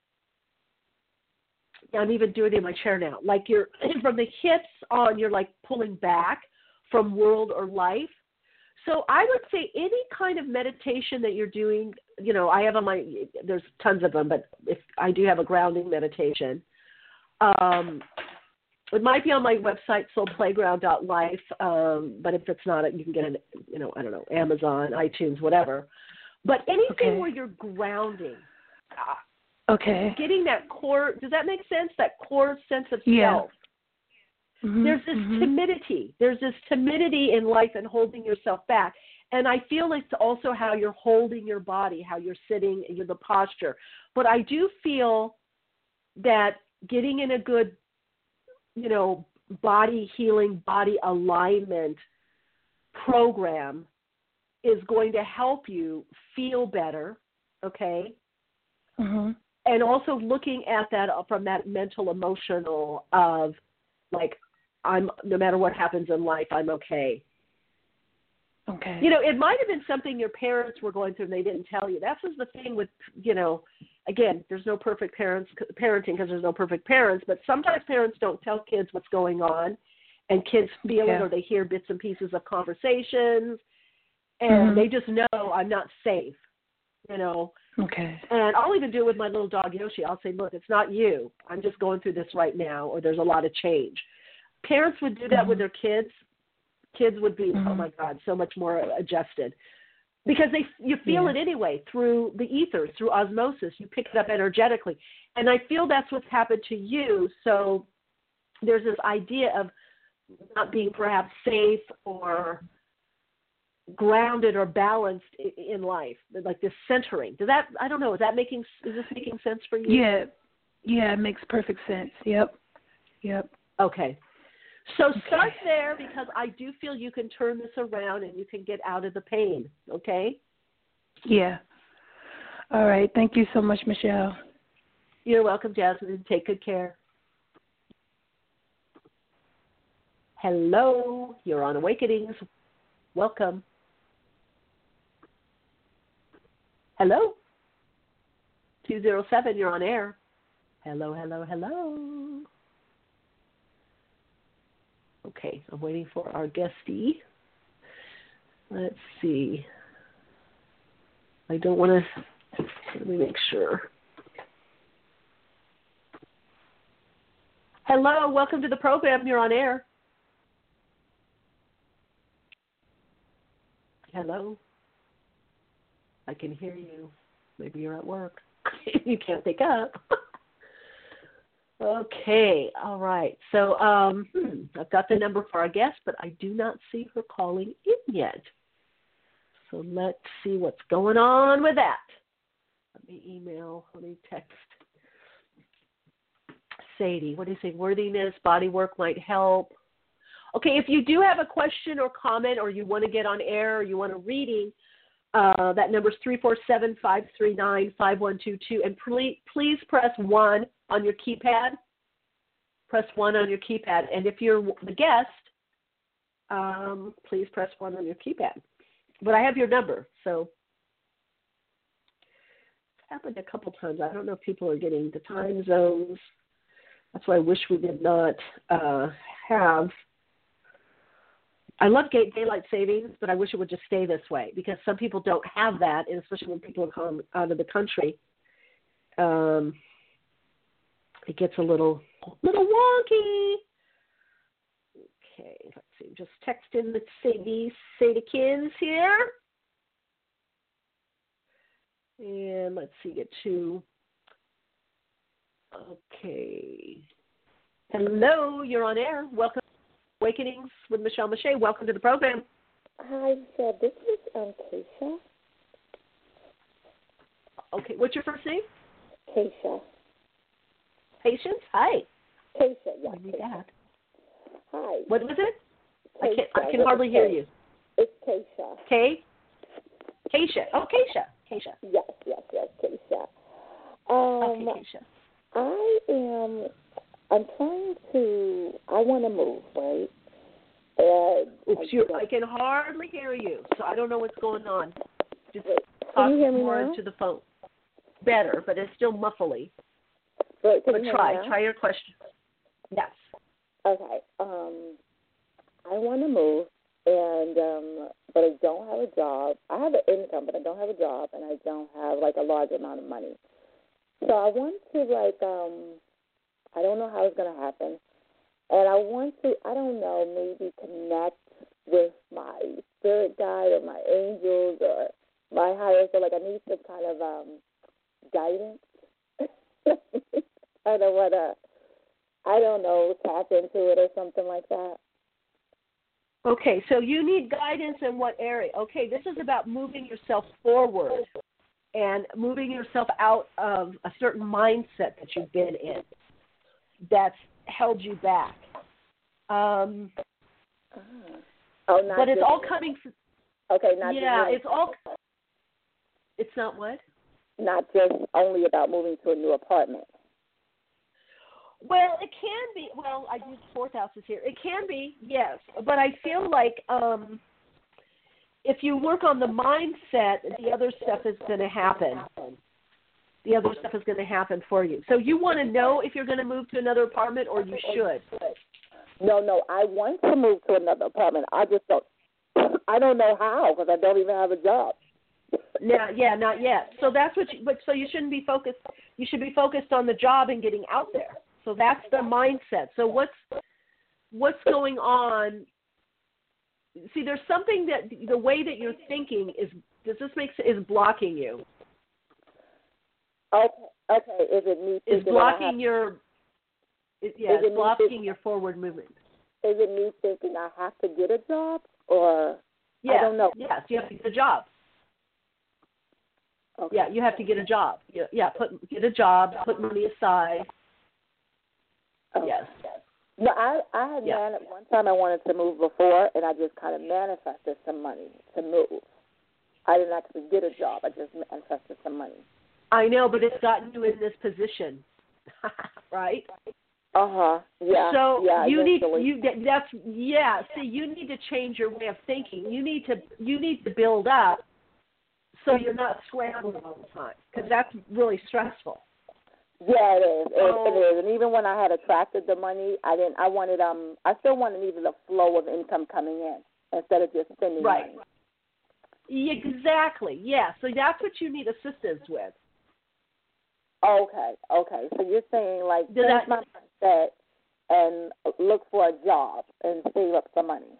I'm even doing it in my chair now. Like you're, from the hips on, you're like pulling back from world or life. So I would say any kind of meditation that you're doing, you know, I have on my, there's tons of them, but if I do have a grounding meditation, um, it might be on my website, soul playground dot life, um, but if it's not, you can get it, you know, I don't know, Amazon, iTunes, whatever. But anything okay. where you're grounding, okay, getting that core, does that make sense? That core sense of yeah. self. Mm-hmm, There's this mm-hmm. timidity. There's this timidity in life and holding yourself back. And I feel it's also how you're holding your body, how you're sitting, you're the posture. But I do feel that getting in a good, you know, body healing, body alignment program is going to help you feel better, okay? Mm-hmm. And also looking at that from that mental, emotional of, like, I'm, no matter what happens in life, I'm okay. Okay. You know, it might have been something your parents were going through and they didn't tell you. That's just the thing with, you know, again, there's no perfect parents parenting because there's no perfect parents, but sometimes parents don't tell kids what's going on, and kids feel yeah. it or they hear bits and pieces of conversations, and mm-hmm. they just know I'm not safe, you know. Okay. And I'll even do it with my little dog, Yoshi. I'll say, look, it's not you. I'm just going through this right now, or there's a lot of change. Parents would do that mm-hmm. with their kids. Kids would be, mm-hmm. oh, my God, so much more adjusted. Because they, you feel yeah. it anyway through the ethers, through osmosis. You pick it up energetically. And I feel that's what's happened to you. So there's this idea of not being perhaps safe or grounded or balanced in life, like this centering. Does that, I don't know, is that making, is this making sense for you? Yeah. Yeah, it makes perfect sense. Yep. Yep. Okay. So okay. start there, because I do feel you can turn this around and you can get out of the pain, okay? Yeah. All right. Thank you so much, Michelle. You're welcome, Jasmine. Take good care. Hello. You're on Awakenings. Welcome. Hello. two zero seven, you're on air. Hello, hello, hello. Okay, I'm waiting for our guestie. Let's see. I don't want to, let me make sure. Hello, welcome to the program. You're on air. Hello. I can hear you. Maybe you're at work. You can't pick up. Okay, all right. So um, hmm, I've got the number for our guest, but I do not see her calling in yet. So let's see what's going on with that. Let me email, let me text Sadie. What do you say? Worthiness, body work might help. Okay, if you do have a question or comment, or you want to get on air, or you want a reading, uh, that number is three four seven, five three nine, five one two two. And please, please press one on your keypad. Press one on your keypad. And if you're the guest, um, please press one on your keypad. But I have your number, so it's happened a couple times. I don't know if people are getting the time zones. That's why I wish we did not uh, have. I love daylight savings, but I wish it would just stay this way, because some people don't have that, and especially when people are coming out of the country. Um, it gets a little little wonky. Okay, let's see. Just text in the Sadie Sadekins here. And let's see, get to, okay. Hello, you're on air. Welcome to Awakenings with Michelle Mache. Welcome to the program. Hi, Michelle. This is um, Keisha. Okay, what's your first name? Keisha. Patience? Hi. Keisha, yeah. I need that. Hi. What was it? Keisha, I can't. I can hardly hear you. It's Keisha. K? Keisha. Oh, Keisha. Keisha. Yes, yes, yes, Keisha. Um, okay, Keisha. I am. I'm trying to. I want to move, right? And Oops, you, I can hardly hear you, so I don't know what's going on. Just Wait, talk can you hear me more now? into the phone. Better, but it's still muffly. Wait, can but you hear try, me now? try your question. Yes. Okay. Um, I want to move, and um, but I don't have a job. I have an income, but I don't have a job, and I don't have like a large amount of money. So I want to like um, I don't know how it's gonna happen, and I want to I don't know maybe connect with my spirit guide or my angels or my higher. So like I need some kind of um, guidance. I don't want to. I don't know, tap into it or something like that. Okay, so you need guidance in what area? Okay, this is about moving yourself forward and moving yourself out of a certain mindset that you've been in that's held you back. Um, oh, not but it's just, all coming from... Okay, not yeah, just it's all... It's not what? Not just only about moving to a new apartment. Well, it can be. Well, I use fourth houses here. It can be, yes. But I feel like um, if you work on the mindset, the other stuff is going to happen. The other stuff is going to happen for you. So you want to know if you're going to move to another apartment, or you should? No, no. I want to move to another apartment. I just don't. I don't know how because I don't even have a job. Yeah, yeah, not yet. So that's what. You, but so you shouldn't be focused. You should be focused on the job and getting out there. So that's the mindset. So what's what's going on? See, there's something that the way that you're thinking is. Does this make sense? Is blocking you? Okay. Okay. Is it me? Is blocking have, your? Is, yeah, is it's it blocking thinking, your forward movement. Is it me thinking I have to get a job, or yeah, I don't know? Yes, you have to get a job. Okay. Yeah, you have to get a job. Yeah, yeah, put get a job, put money aside. Okay. Yes. No, I I had yeah. mani- one time I wanted to move before, and I just kind of manifested some money to move. I didn't actually get a job. I just manifested some money. I know, but it's gotten you in this position, right? Uh huh. Yeah. So yeah, you eventually. need you that's yeah. See, you need to change your way of thinking. You need to you need to build up, so you're not scrambling all the time, because that's really stressful. Yeah, it is. It, oh. it is. And even when I had attracted the money, I didn't. I wanted um. I still wanted even the flow of income coming in instead of just spending right. money. Exactly. Yeah. So that's what you need assistance with. Okay. Okay. So you're saying like Did change that, my mindset and look for a job and save up some money.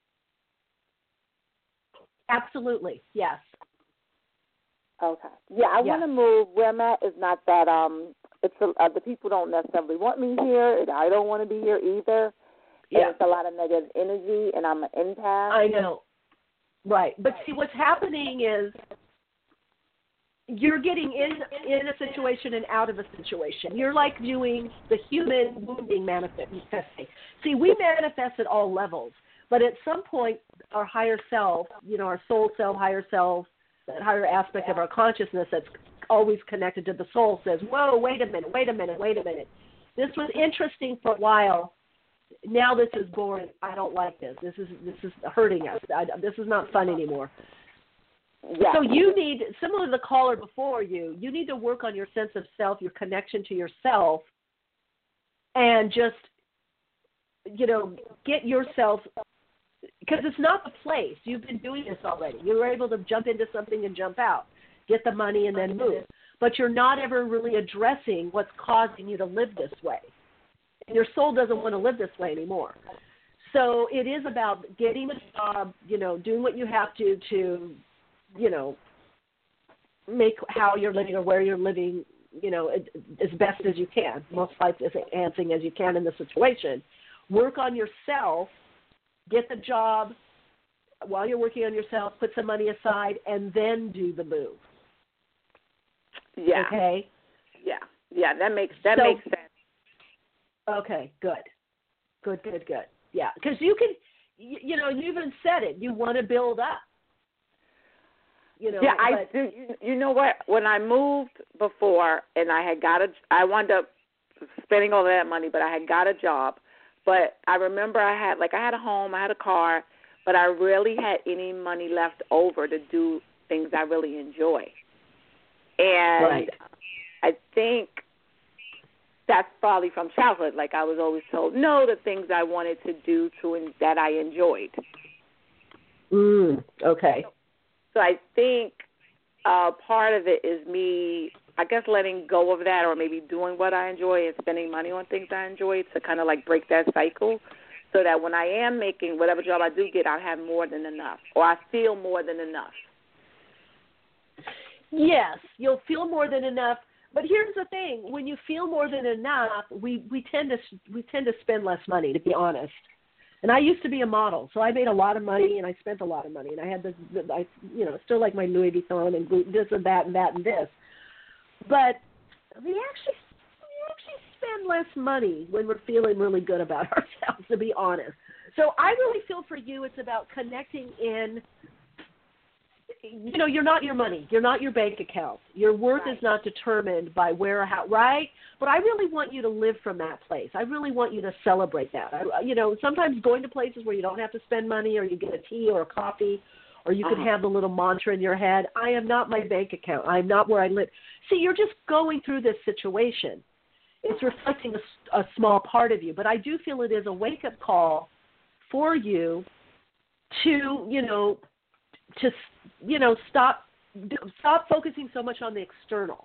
Absolutely. Yes. Okay. Yeah, I yeah. want to move. Where I'm at is not that um. It's a, uh, the people don't necessarily want me here, and I don't want to be here either. Yeah. And it's a lot of negative energy, and I'm an empath. I know. Right. But see, what's happening is you're getting in in a situation and out of a situation. You're like doing the human wounding manifesting. See, we manifest at all levels, but at some point, our higher self, you know, our soul self, higher self, that higher aspect of our consciousness that's always connected to the soul says, whoa, wait a minute, wait a minute, wait a minute. This was interesting for a while. Now this is boring. I don't like this. This is this is hurting us. I, this is not fun anymore. Yeah. So you need, similar to the caller before you, you need to work on your sense of self, your connection to yourself, and just, you know, get yourself, because it's not the place. You've been doing this already. You were able to jump into something and jump out, get the money and then move. But you're not ever really addressing what's causing you to live this way. Your soul doesn't want to live this way anymore. So it is about getting a job, you know, doing what you have to to, you know, make how you're living or where you're living, you know, as best as you can, most life enhancing as you can in the situation. Work on yourself, get the job while you're working on yourself, put some money aside, and then do the move. Yeah. Okay? Yeah. Yeah, that makes that so, makes sense. Okay, good. Good, good, good. Yeah, because you can, you, you know, you even said it. You want to build up. You know, yeah, I but, do. You, you know what? When I moved before and I had got a, I wound up spending all of that money, but I had got a job. But I remember I had, like, I had a home, I had a car, but I rarely had any money left over to do things I really enjoy. And right. I think that's probably from childhood. Like, I was always told no to things I wanted to do to that I enjoyed. Mm, okay. So, so I think uh, part of it is me, I guess, letting go of that, or maybe doing what I enjoy and spending money on things I enjoy to kind of like break that cycle, so that when I am making whatever job I do get, I have more than enough, or I feel more than enough. Yes, you'll feel more than enough. But here's the thing: when you feel more than enough, we, we tend to we tend to spend less money, to be honest. And I used to be a model, so I made a lot of money and I spent a lot of money, and I had this, I you know, still like my Louis Vuitton and this and that and that and this. But we actually we actually spend less money when we're feeling really good about ourselves, to be honest. So I really feel for you, it's about connecting in. You know, you're not your money. You're not your bank account. Your worth right. is not determined by where or how, right? But I really want you to live from that place. I really want you to celebrate that. I, you know, sometimes going to places where you don't have to spend money, or you get a tea or a coffee, or you uh-huh. can have the little mantra in your head, I am not my bank account. I am not where I live. See, you're just going through this situation. It's reflecting a, a small part of you. But I do feel it is a wake-up call for you to, you know, to, you know, stop stop focusing so much on the external.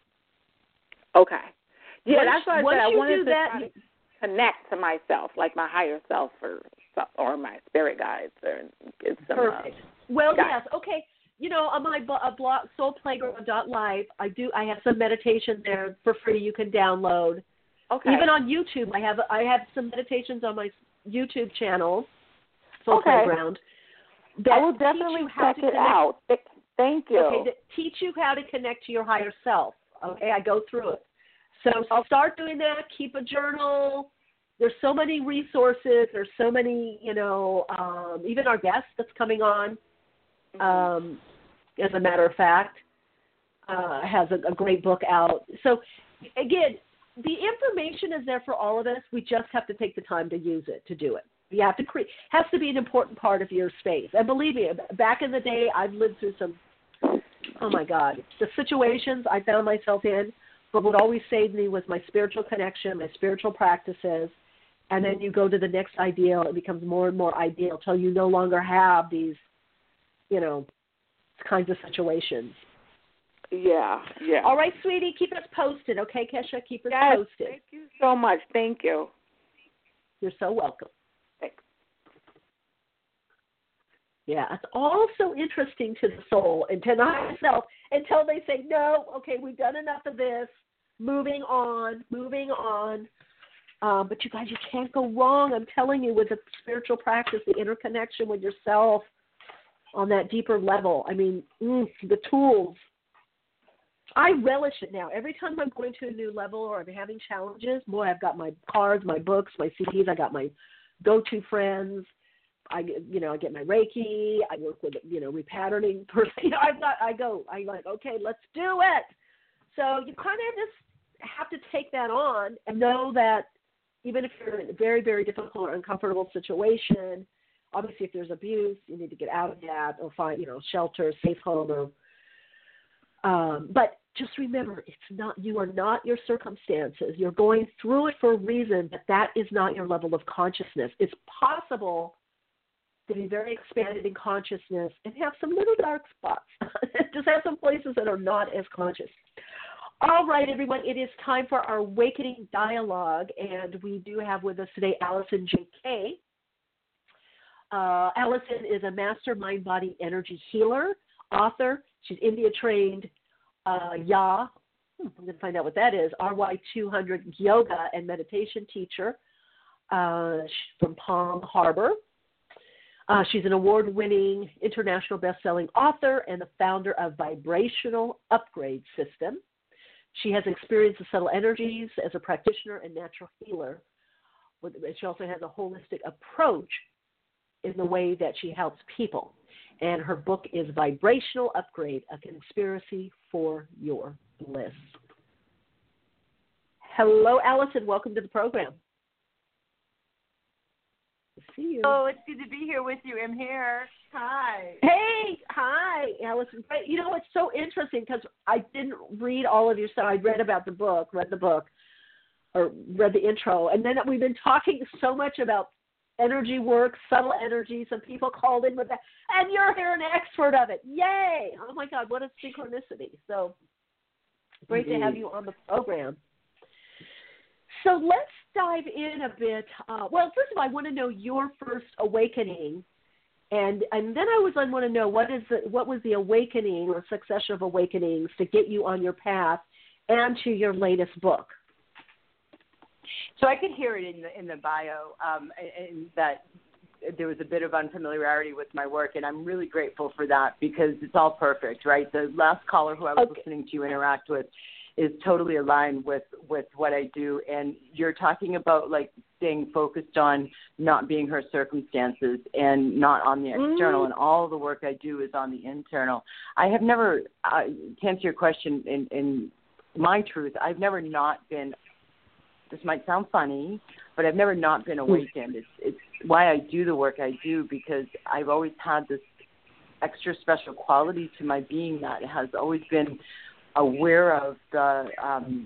Okay. Yeah, once, that's what I once said. I you wanted do to that, try to connect to myself, like my higher self, or or my spirit guides, or get some. Perfect. Uh, well, guides. yes. Okay. You know, on my blog, soul playground dot life, I do. I have some meditation there for free. You can download. Okay. Even on YouTube, I have I have some meditations on my YouTube channel, Soul okay. Playground. I will definitely check it out. Thank you. Okay, that teach you how to connect to your higher self. Okay, I go through it. So start doing that. Keep a journal. There's so many resources. There's so many, you know, um, even our guest that's coming on, um, as a matter of fact, uh, has a, a great book out. So, again, the information is there for all of us. We just have to take the time to use it, to do it. You have to create, has to be an important part of your space. And believe me, back in the day, I've lived through some, oh my God, the situations I found myself in, but what always saved me was my spiritual connection, my spiritual practices, and then you go to the next ideal. It becomes more and more ideal until you no longer have these, you know, kinds of situations. Yeah, yeah. All right, sweetie, keep us posted, okay, Kesha? Keep us yes, posted. Thank you so much. Thank you. You're so welcome. Thanks. Yeah, it's all so interesting to the soul and to myself until they say, no, okay, we've done enough of this, moving on, moving on. Um, but you guys, you can't go wrong, I'm telling you, with the spiritual practice, the interconnection with yourself on that deeper level. I mean, mm, the tools. I relish it now. Every time I'm going to a new level or I'm having challenges, boy, I've got my cards, my books, my C Ds, I got my go-to friends. I, you know, I get my Reiki. I work with, you know, repatterning person. You know, I've got, I go, I'm like, okay, let's do it. So you kind of just have to take that on and know that even if you're in a very, very difficult or uncomfortable situation, obviously if there's abuse, you need to get out of that or find, you know, shelter, safe home. Or, um, but just remember, it's not, you are not your circumstances. You're going through it for a reason, but that is not your level of consciousness. It's possible to be very expanded in consciousness and have some little dark spots. Just have some places that are not as conscious. All right, everyone, it is time for our Awakening Dialogue, and we do have with us today Allison J K. Uh, Allison is a master mind-body energy healer, author. She's India-trained uh, Ya, I'm going to find out what that is, R Y two hundred yoga and meditation teacher uh, from Palm Harbor. Uh, she's an award-winning international best-selling author and the founder of Vibrational Upgrade System. She has experienced the subtle energies as a practitioner and natural healer. She also has a holistic approach in the way that she helps people. And her book is Vibrational Upgrade, A Conspiracy for Your Bliss. Hello, Allison. Welcome to the program. See you. Oh, it's good to be here with you. I'm here. Hi. Hey, hi, Allison. But, you know, it's so interesting because I didn't read all of your stuff. I read about the book, read the book, or read the intro, and then we've been talking so much about energy work, subtle energy. Some people called in with that, and you're here, an expert of it. Yay! Oh my God, what a synchronicity! So great Indeed. to have you on the program. So let's dive in a bit. Uh, well, first of all, I want to know your first awakening, and and then I was I want to know what is the, what was the awakening or succession of awakenings to get you on your path and to your latest book. So I could hear it in the in the bio, um, and that there was a bit of unfamiliarity with my work, and I'm really grateful for that because it's all perfect, right? The last caller who I was okay. listening to you interact with is totally aligned with, with what I do, and you're talking about like staying focused on not being her circumstances and not on the external, mm. and all the work I do is on the internal. I have never, uh, to answer your question in, in my truth, I've never not been. This might sound funny, but I've never not been awakened. It's it's why I do the work I do because I've always had this extra special quality to my being that has always been aware of the um,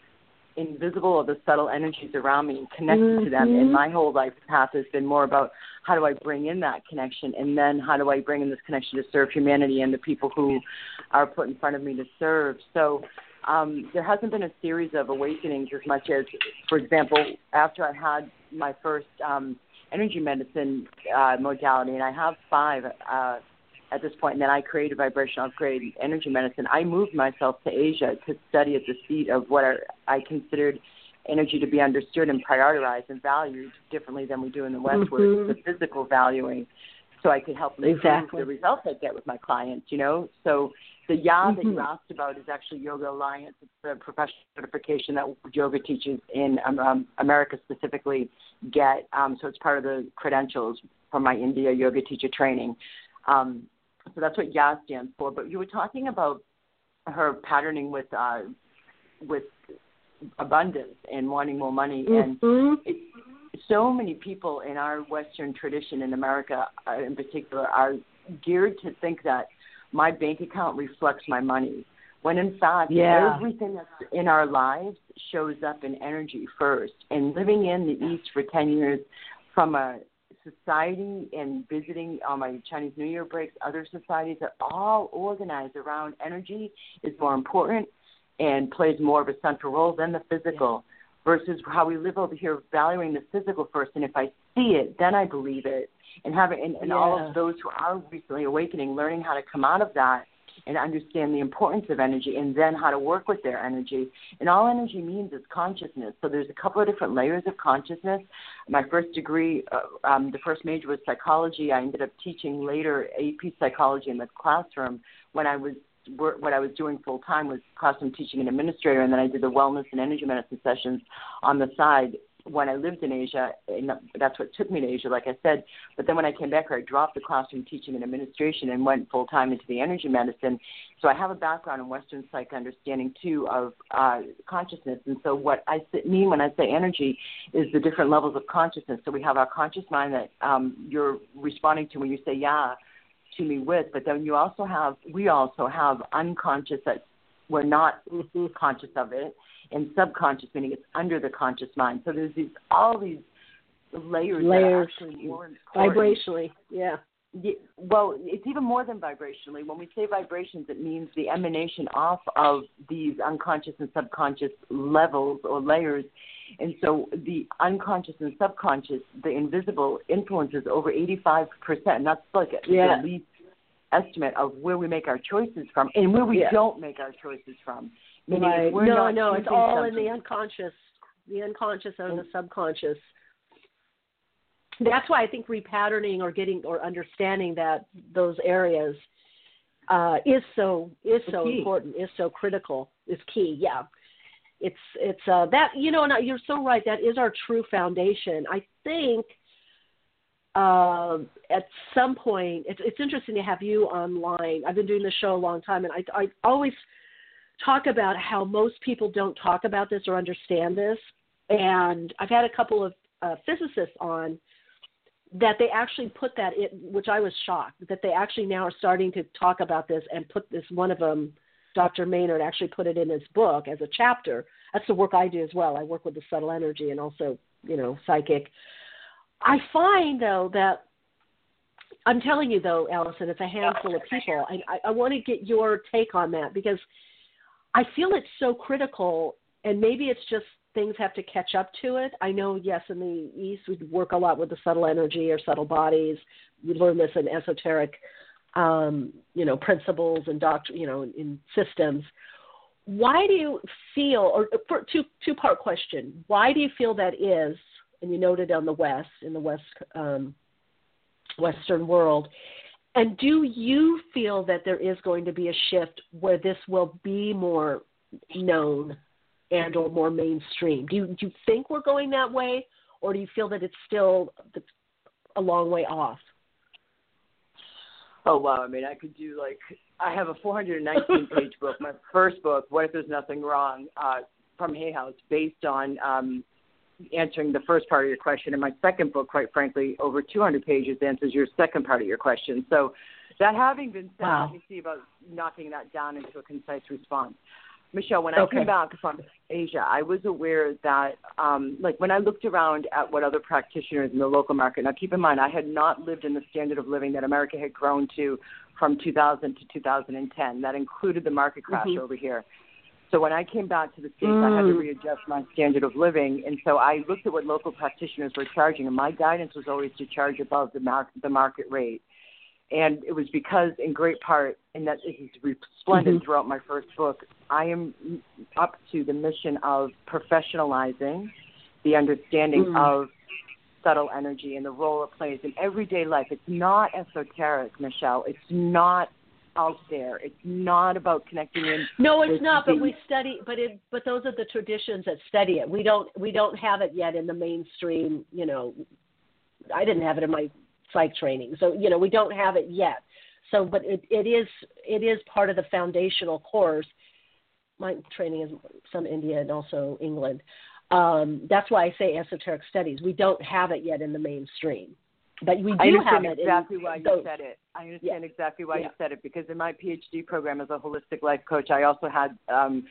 invisible or the subtle energies around me and connected mm-hmm. to them. And my whole life path has been more about how do I bring in that connection, and then how do I bring in this connection to serve humanity and the people who are put in front of me to serve. So Um, there hasn't been a series of awakenings as much as, for example, after I had my first um, energy medicine uh, modality, and I have five uh, at this point, and then I created vibrational upgrade energy medicine, I moved myself to Asia to study at the seat of what are, I considered energy to be understood and prioritized and valued differently than we do in the West, mm-hmm. where it's the physical valuing, so I could help improve exactly. the results I get with my clients, you know. So the Y A mm-hmm. that you asked about is actually Yoga Alliance. It's the professional certification that yoga teachers in um, um, America specifically get. Um, so it's part of the credentials for my India yoga teacher training. Um, so that's what Y A stands for. But you were talking about her patterning with uh, with abundance and wanting more money. Mm-hmm. And it, so many people in our Western tradition in America uh, in particular are geared to think that my bank account reflects my money, when in fact yeah. everything that's in our lives shows up in energy first. And living in the East for ten years from a society and visiting on my Chinese New Year breaks, other societies that all organized around energy is more important and plays more of a central role than the physical, versus how we live over here valuing the physical first. And if I see it, then I believe it. And having and, and yeah. all of those who are recently awakening, learning how to come out of that and understand the importance of energy, and then how to work with their energy. And all energy means is consciousness. So there's a couple of different layers of consciousness. My first degree, uh, um, the first major was psychology. I ended up teaching later A P psychology in the classroom. When I was what I was doing full time was classroom teaching and administrator, and then I did the wellness and energy medicine sessions on the side when I lived in Asia, and that's what took me to Asia, like I said. But then when I came back here, I dropped the classroom teaching and administration and went full-time into the energy medicine. So I have a background in Western psych understanding, too, of uh, consciousness. And so what I mean when I say energy is the different levels of consciousness. So we have our conscious mind that um, you're responding to when you say, yeah, to me with, but then you also have, we also have unconscious that we're not conscious of it, and subconscious, meaning it's under the conscious mind. So there's these all these layers, layers. that are actually more important. Vibrationally, yeah. yeah. Well, it's even more than vibrationally. When we say vibrations, it means the emanation off of these unconscious and subconscious levels or layers. And so the unconscious and subconscious, the invisible, influences over eighty-five percent. And that's like a, yeah. the least estimate of where we make our choices from and where we yeah. don't make our choices from. Right. No, no, it's all something. in the unconscious, the unconscious or the subconscious. That's why I think repatterning or getting or understanding that those areas uh, is so is so key. important, is so critical, is key. Yeah, it's it's uh, that you know, and you're so right. That is our true foundation. I think uh, at some point, it's it's interesting to have you online. I've been doing the show a long time, and I I always talk about how most people don't talk about this or understand this. And I've had a couple of uh, physicists on that they actually put that in, which I was shocked, that they actually now are starting to talk about this and put this, one of them, Doctor Maynard, actually put it in his book as a chapter. That's the work I do as well. I work with the subtle energy and also, you know, psychic. I find, though, that I'm telling you, though, Allison, it's a handful of people. I, I, I want to get your take on that because I feel it's so critical, and maybe it's just things have to catch up to it. I know, yes, in the East we work a lot with the subtle energy or subtle bodies. We learn this in esoteric, um, you know, principles and doctrine, you know, in, in systems. Why do you feel, or for two two part question, why do you feel that is? And you noted on the West, in the West, um, Western world. And do you feel that there is going to be a shift where this will be more known and or more mainstream? Do you, do you think we're going that way, or do you feel that it's still a long way off? Oh, wow. I mean, I could do like, I have a four hundred nineteen page book, my first book, What If There's Nothing Wrong, uh, from Hay House, based on um, answering the first part of your question. And my second book, quite frankly, over two hundred pages, answers your second part of your question. So that having been said, wow. Let me see about knocking that down into a concise response. Michelle, when I okay. came back from Asia, I was aware that, um, like, when I looked around at what other practitioners in the local market, now keep in mind, I had not lived in the standard of living that America had grown to from two thousand to two thousand ten. That included the market crash mm-hmm. over here. So when I came back to the States, mm. I had to readjust my standard of living. And so I looked at what local practitioners were charging, and my guidance was always to charge above the, mar- the market rate. And it was because, in great part, and that is resplendent mm-hmm. throughout my first book, I am up to the mission of professionalizing the understanding mm. of subtle energy and the role it plays in everyday life. It's not esoteric, Michelle. It's not out there. It's not about connecting in. No, it's not. The, but we study. But it. But those are the traditions that study it. We don't. We don't have it yet in the mainstream. You know, I didn't have it in my psych training. So you know, we don't have it yet. So, but it, it is. It is part of the foundational course. My training is some India and also England. Um, that's why I say esoteric studies. We don't have it yet in the mainstream. But we do I understand have it exactly in why you those. said it. I understand yeah. exactly why yeah. you said it, because in my PhD program as a holistic life coach, I also had um,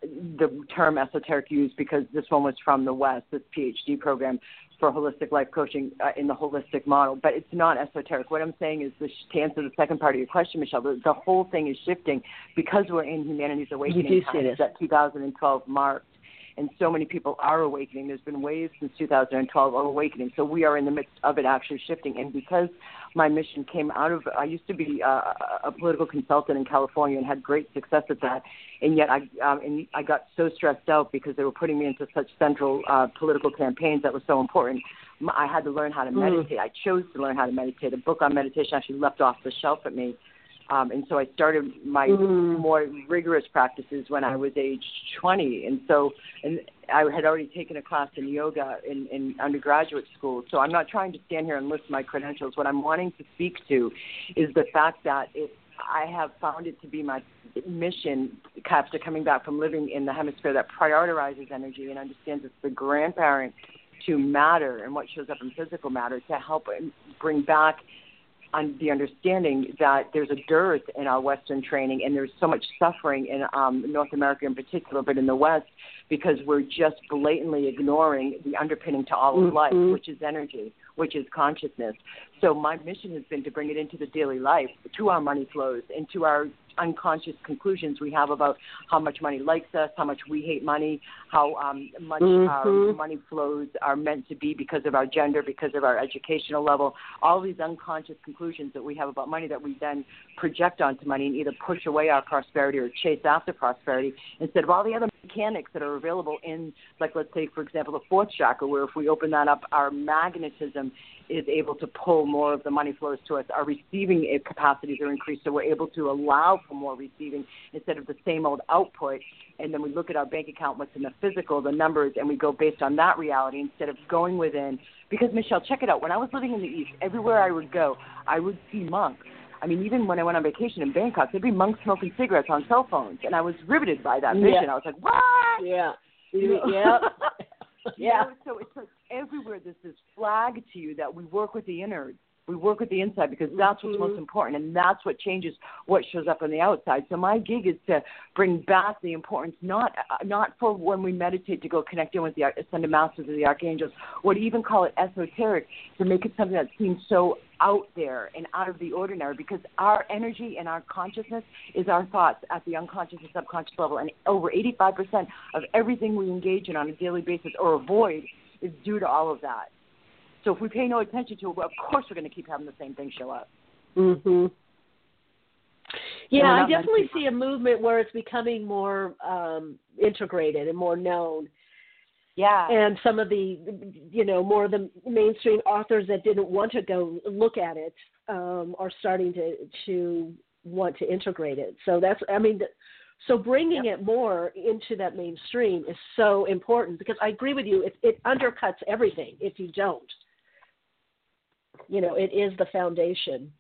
the term esoteric used because this one was from the West, this PhD program for holistic life coaching uh, in the holistic model. But it's not esoteric. What I'm saying is, this, to answer the second part of your question, Michelle, the, the whole thing is shifting because we're in Humanity's Awakening time, that two thousand twelve marked. And so many people are awakening. There's been waves since two thousand twelve of awakening. So we are in the midst of it actually shifting. And because my mission came out of, I used to be uh, a political consultant in California and had great success at that. And yet I um, and I got so stressed out because they were putting me into such central uh, political campaigns that was so important. I had to learn how to meditate. Mm. I chose to learn how to meditate. A book on meditation actually left off the shelf at me. Um, and so I started my mm. more rigorous practices when I was age twenty. And so and I had already taken a class in yoga in, in undergraduate school. So I'm not trying to stand here and list my credentials. What I'm wanting to speak to is the fact that it, I have found it to be my mission after coming back from living in the hemisphere that prioritizes energy and understands it's the grandparent to matter and what shows up in physical matter to help bring back on the understanding that there's a dearth in our Western training, and there's so much suffering in um, North America in particular, but in the West, because we're just blatantly ignoring the underpinning to all of life, mm-hmm. which is energy, which is consciousness. So my mission has been to bring it into the daily life, to our money flows, into our unconscious conclusions we have about how much money likes us, how much we hate money, how um, much mm-hmm. our money flows are meant to be because of our gender, because of our educational level, all these unconscious conclusions that we have about money that we then project onto money and either push away our prosperity or chase after prosperity instead of all the other mechanics that are available in, like, let's say, for example, the fourth chakra, where if we open that up, our magnetism is able to pull more of the money flows to us. Our receiving capacities are increased, so we're able to allow for more receiving instead of the same old output. And then we look at our bank account, what's in the physical, the numbers, and we go based on that reality instead of going within. Because, Michelle, check it out. When I was living in the East, everywhere I would go, I would see monks. I mean, even when I went on vacation in Bangkok, there'd be monks smoking cigarettes on cell phones, and I was riveted by that vision. Yeah. I was like, what? Yeah. You know? Yeah. Yeah. You know, so it's like everywhere there's this flag to you that we work with the innards. We work with the inside because that's what's mm-hmm. most important, and that's what changes what shows up on the outside. So my gig is to bring back the importance, not uh, not for when we meditate to go connect in with the ascended masters or the archangels, or to even call it esoteric, to make it something that seems so out there and out of the ordinary, because our energy and our consciousness is our thoughts at the unconscious and subconscious level, and over eighty-five percent of everything we engage in on a daily basis or avoid is due to all of that. So if we pay no attention to it, well, of course we're going to keep having the same thing show up. Mhm. Yeah, I definitely see a movement where it's becoming more um, integrated and more known. Yeah. And some of the, you know, more of the mainstream authors that didn't want to go look at it um, are starting to to want to integrate it. So that's, I mean, so bringing yep. it more into that mainstream is so important, because I agree with you. It, it undercuts everything if you don't. You know, it is the foundation.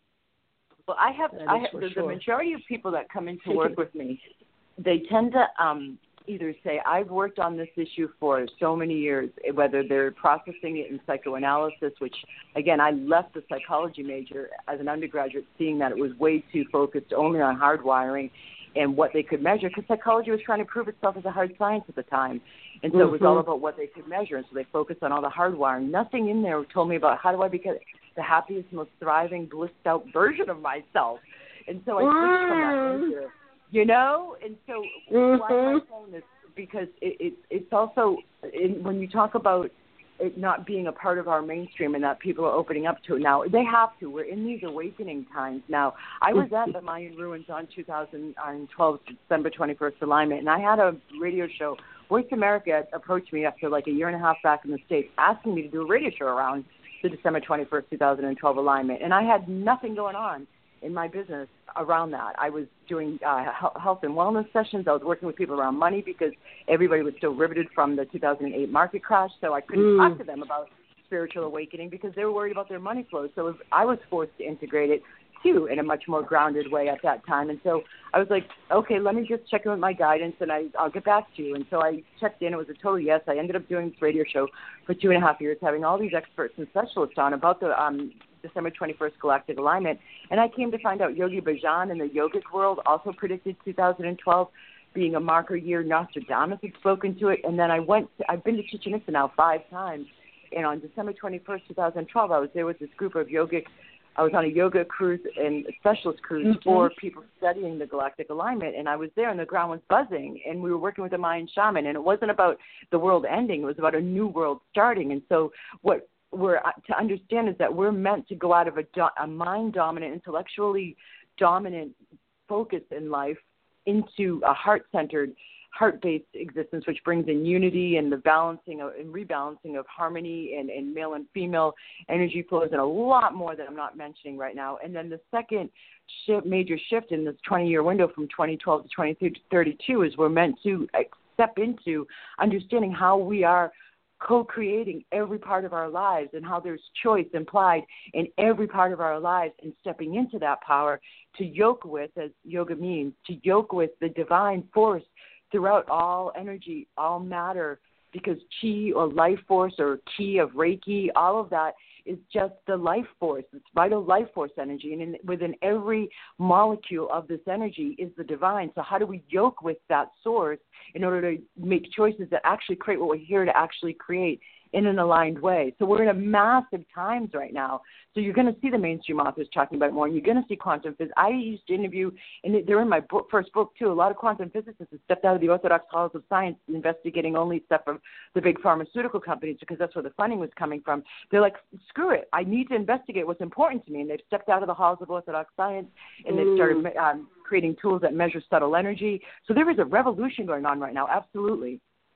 Well, I have, I have the, sure. the majority of people that come in to work with me, they tend to um, either say, I've worked on this issue for so many years, whether they're processing it in psychoanalysis, which, again, I left the psychology major as an undergraduate seeing that it was way too focused only on hardwiring and what they could measure, because psychology was trying to prove itself as a hard science at the time. And so mm-hmm. it was all about what they could measure, and so they focused on all the hardwiring. Nothing in there told me about how do I become the happiest, most thriving, blissed-out version of myself. And so I switched from that major, you know? And so mm-hmm. why am I saying this? Because it, it, it's also, in, when you talk about it not being a part of our mainstream and that people are opening up to it now, they have to. We're in these awakening times now. I was at the Mayan ruins on two thousand twelve, December twenty-first alignment, and I had a radio show. Voice America approached me after like a year and a half back in the States, asking me to do a radio show around the December twenty-first, twenty twelve alignment. And I had nothing going on in my business around that. I was doing uh, health and wellness sessions. I was working with people around money because everybody was still riveted from the two thousand eight market crash. So I couldn't mm. talk to them about spiritual awakening because they were worried about their money flows. So I was forced to integrate it too in a much more grounded way at that time. And so I was like, okay, let me just check in with my guidance and I, I'll get back to you. And so I checked in. It was a total yes. I ended up doing this radio show for two and a half years, having all these experts and specialists on about the um, December twenty-first galactic alignment. And I came to find out Yogi Bhajan in the yogic world also predicted two thousand twelve being a marker year. Nostradamus had spoken to it. And then I went, to, I've been to Chichen Itza now five times. And on December twenty-first, twenty twelve, I was there with this group of yogic I was on a yoga cruise and a specialist cruise mm-hmm. for people studying the galactic alignment, and I was there, and the ground was buzzing, and we were working with a Mayan shaman, and it wasn't about the world ending. It was about a new world starting. And so what we're to understand is that we're meant to go out of a, do, a mind-dominant, intellectually dominant focus in life into a heart-centered, heart-based existence, which brings in unity and the balancing of, and rebalancing of harmony and, and male and female energy flows and a lot more that I'm not mentioning right now. And then the second shift, major shift in this twenty-year window from twenty twelve to twenty thirty-two is we're meant to step into understanding how we are co-creating every part of our lives and how there's choice implied in every part of our lives, and stepping into that power to yoke with, as yoga means, to yoke with the divine force throughout all energy, all matter, because chi or life force or ki of Reiki, all of that is just the life force. It's vital life force energy. And in, within every molecule of this energy is the divine. So how do we yoke with that source in order to make choices that actually create what we're here to actually create in an aligned way? So we're in a massive times right now. So you're going to see the mainstream authors talking about it more, and you're going to see quantum physics. I used to interview, and they're in my book, first book too, a lot of quantum physicists have stepped out of the orthodox halls of science, investigating only stuff from the big pharmaceutical companies because that's where the funding was coming from. They're like, screw it, I need to investigate what's important to me, and they've stepped out of the halls of orthodox science, and they've started um, creating tools that measure subtle energy. So there is a revolution going on right now, absolutely.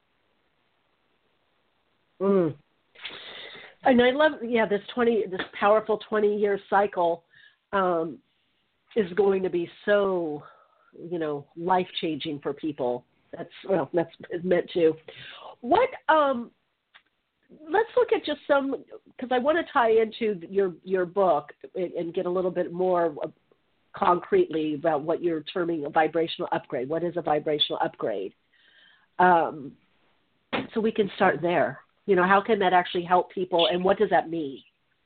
Mm. And I love, yeah, this twenty, this powerful twenty-year cycle um, is going to be so, you know, life-changing for people. That's well, that's meant to. What? Um, let's look at just some because I want to tie into your your book and, and get a little bit more concretely about what you're terming a vibrational upgrade. What is a vibrational upgrade? Um, so we can start there. You know, how can that actually help people, and what does that mean?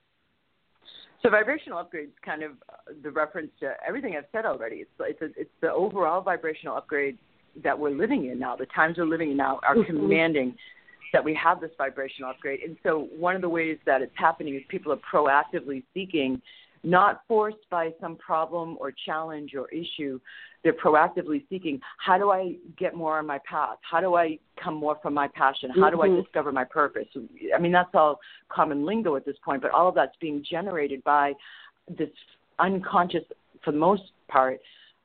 So vibrational upgrade is kind of the reference to everything I've said already. It's it's, a, it's the overall vibrational upgrade that we're living in now. The times we're living in now are mm-hmm. commanding that we have this vibrational upgrade. And so one of the ways that it's happening is people are proactively seeking, not forced by some problem or challenge or issue. They're proactively seeking, how do I get more on my path? How do I come more from my passion? How mm-hmm. do I discover my purpose? I mean, that's all common lingo at this point, but all of that's being generated by this unconscious, for the most part,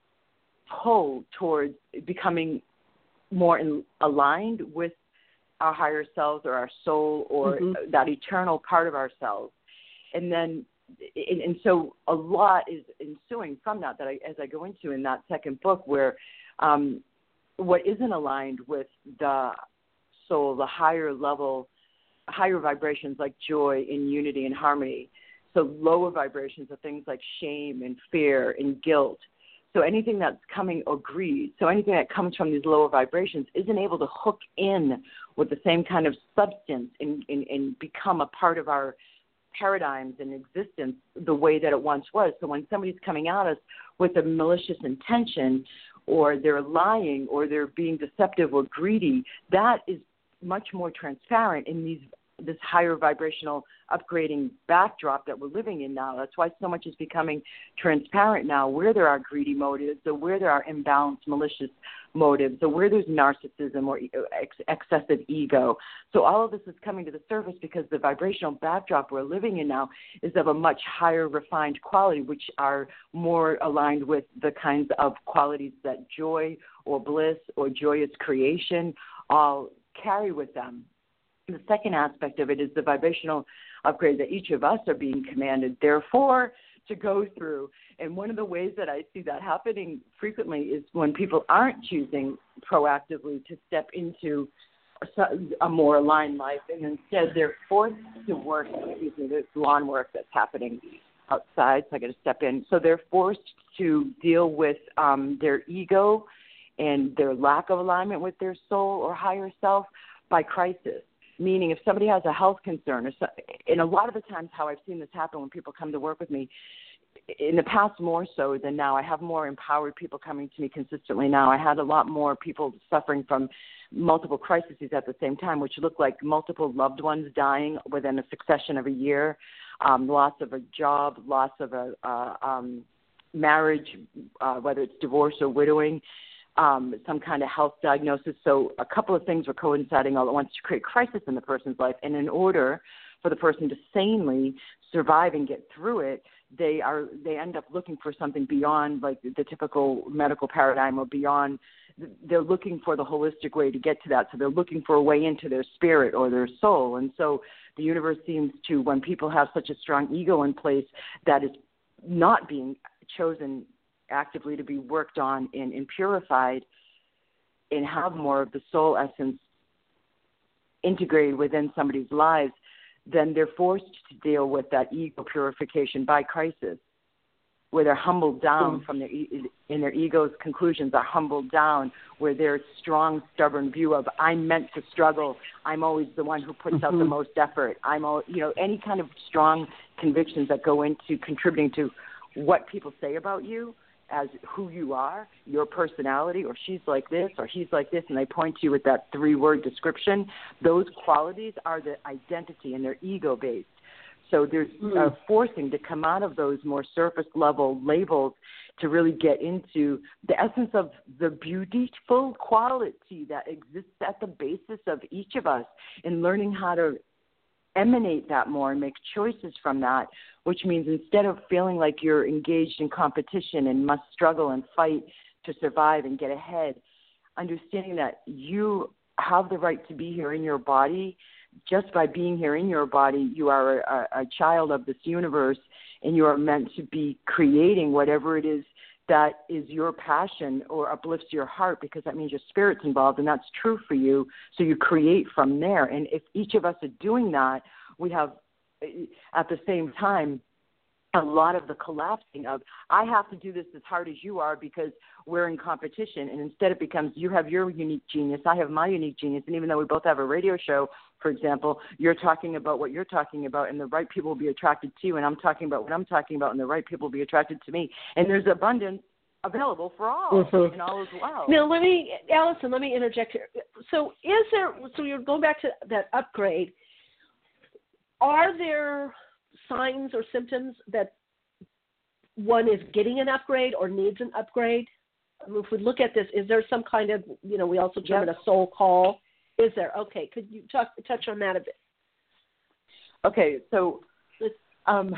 pull towards becoming more in, aligned with our higher selves or our soul or mm-hmm. that eternal part of ourselves. And then And, and so a lot is ensuing from that, that I, as I go into in that second book, where um, what isn't aligned with the soul, the higher level, higher vibrations like joy and unity and harmony. So lower vibrations are things like shame and fear and guilt. So anything that's coming or greed, so anything that comes from these lower vibrations isn't able to hook in with the same kind of substance and, and, and become a part of our paradigms and existence the way that it once was. So when somebody's coming at us with a malicious intention, or they're lying, or they're being deceptive or greedy, that is much more transparent in these this higher vibrational upgrading backdrop that we're living in now. That's why so much is becoming transparent now, where there are greedy motives, or where there are imbalanced, malicious motives, or where there's narcissism or ex- excessive ego. So all of this is coming to the surface because the vibrational backdrop we're living in now is of a much higher refined quality, which are more aligned with the kinds of qualities that joy or bliss or joyous creation all carry with them. The second aspect of it is the vibrational upgrade that each of us are being commanded, therefore, to go through. And one of the ways that I see that happening frequently is when people aren't choosing proactively to step into a, a more aligned life, and instead they're forced to work. Excuse me, there's lawn work that's happening outside, so I got to step in. So they're forced to deal with um, their ego and their lack of alignment with their soul or higher self by crisis. Meaning if somebody has a health concern, or so, and a lot of the times how I've seen this happen when people come to work with me, in the past more so than now, I have more empowered people coming to me consistently now. I had a lot more people suffering from multiple crises at the same time, which look like multiple loved ones dying within a succession of a year, um, loss of a job, loss of a uh, um, marriage, uh, whether it's divorce or widowing, Um, some kind of health diagnosis. So a couple of things were coinciding all at once to create crisis in the person's life. And in order for the person to sanely survive and get through it, they are they end up looking for something beyond like the typical medical paradigm, or beyond. They're looking for the holistic way to get to that. So they're looking for a way into their spirit or their soul. And so the universe seems to, when people have such a strong ego in place that is not being chosen actively to be worked on and, and purified, and have more of the soul essence integrated within somebody's lives, then they're forced to deal with that ego purification by crisis, where they're humbled down mm. from their, in their ego's conclusions are humbled down, where their strong, stubborn view of I'm meant to struggle, I'm always the one who puts mm-hmm. out the most effort, I'm all, you know, any kind of strong convictions that go into contributing to what people say about you as who you are, your personality, or she's like this, or he's like this, and they point to you with that three-word description. Those qualities are the identity, and they're ego-based. So there's mm. a forcing to come out of those more surface-level labels to really get into the essence of the beautiful quality that exists at the basis of each of us, and learning how to emanate that more and make choices from that, which means instead of feeling like you're engaged in competition and must struggle and fight to survive and get ahead, understanding that you have the right to be here in your body. Just by being here in your body, you are a, a child of this universe, and you are meant to be creating whatever it is that is your passion or uplifts your heart, because that means your spirit's involved, and that's true for you. So you create from there. And if each of us are doing that, we have at the same time, a lot of the collapsing of, I have to do this as hard as you are because we're in competition. And instead it becomes, you have your unique genius, I have my unique genius. And even though we both have a radio show, for example, you're talking about what you're talking about and the right people will be attracted to you. And I'm talking about what I'm talking about and the right people will be attracted to me. And there's abundance available for all mm-hmm. and all as well. Now, let me, Allison, let me interject here. So is there, so you're going back to that upgrade. Are there signs or symptoms that one is getting an upgrade or needs an upgrade? I mean, if we look at this, is there some kind of, you know, we also term yep. it a soul call. Is there? Okay. Could you talk, touch on that a bit? Okay. So um,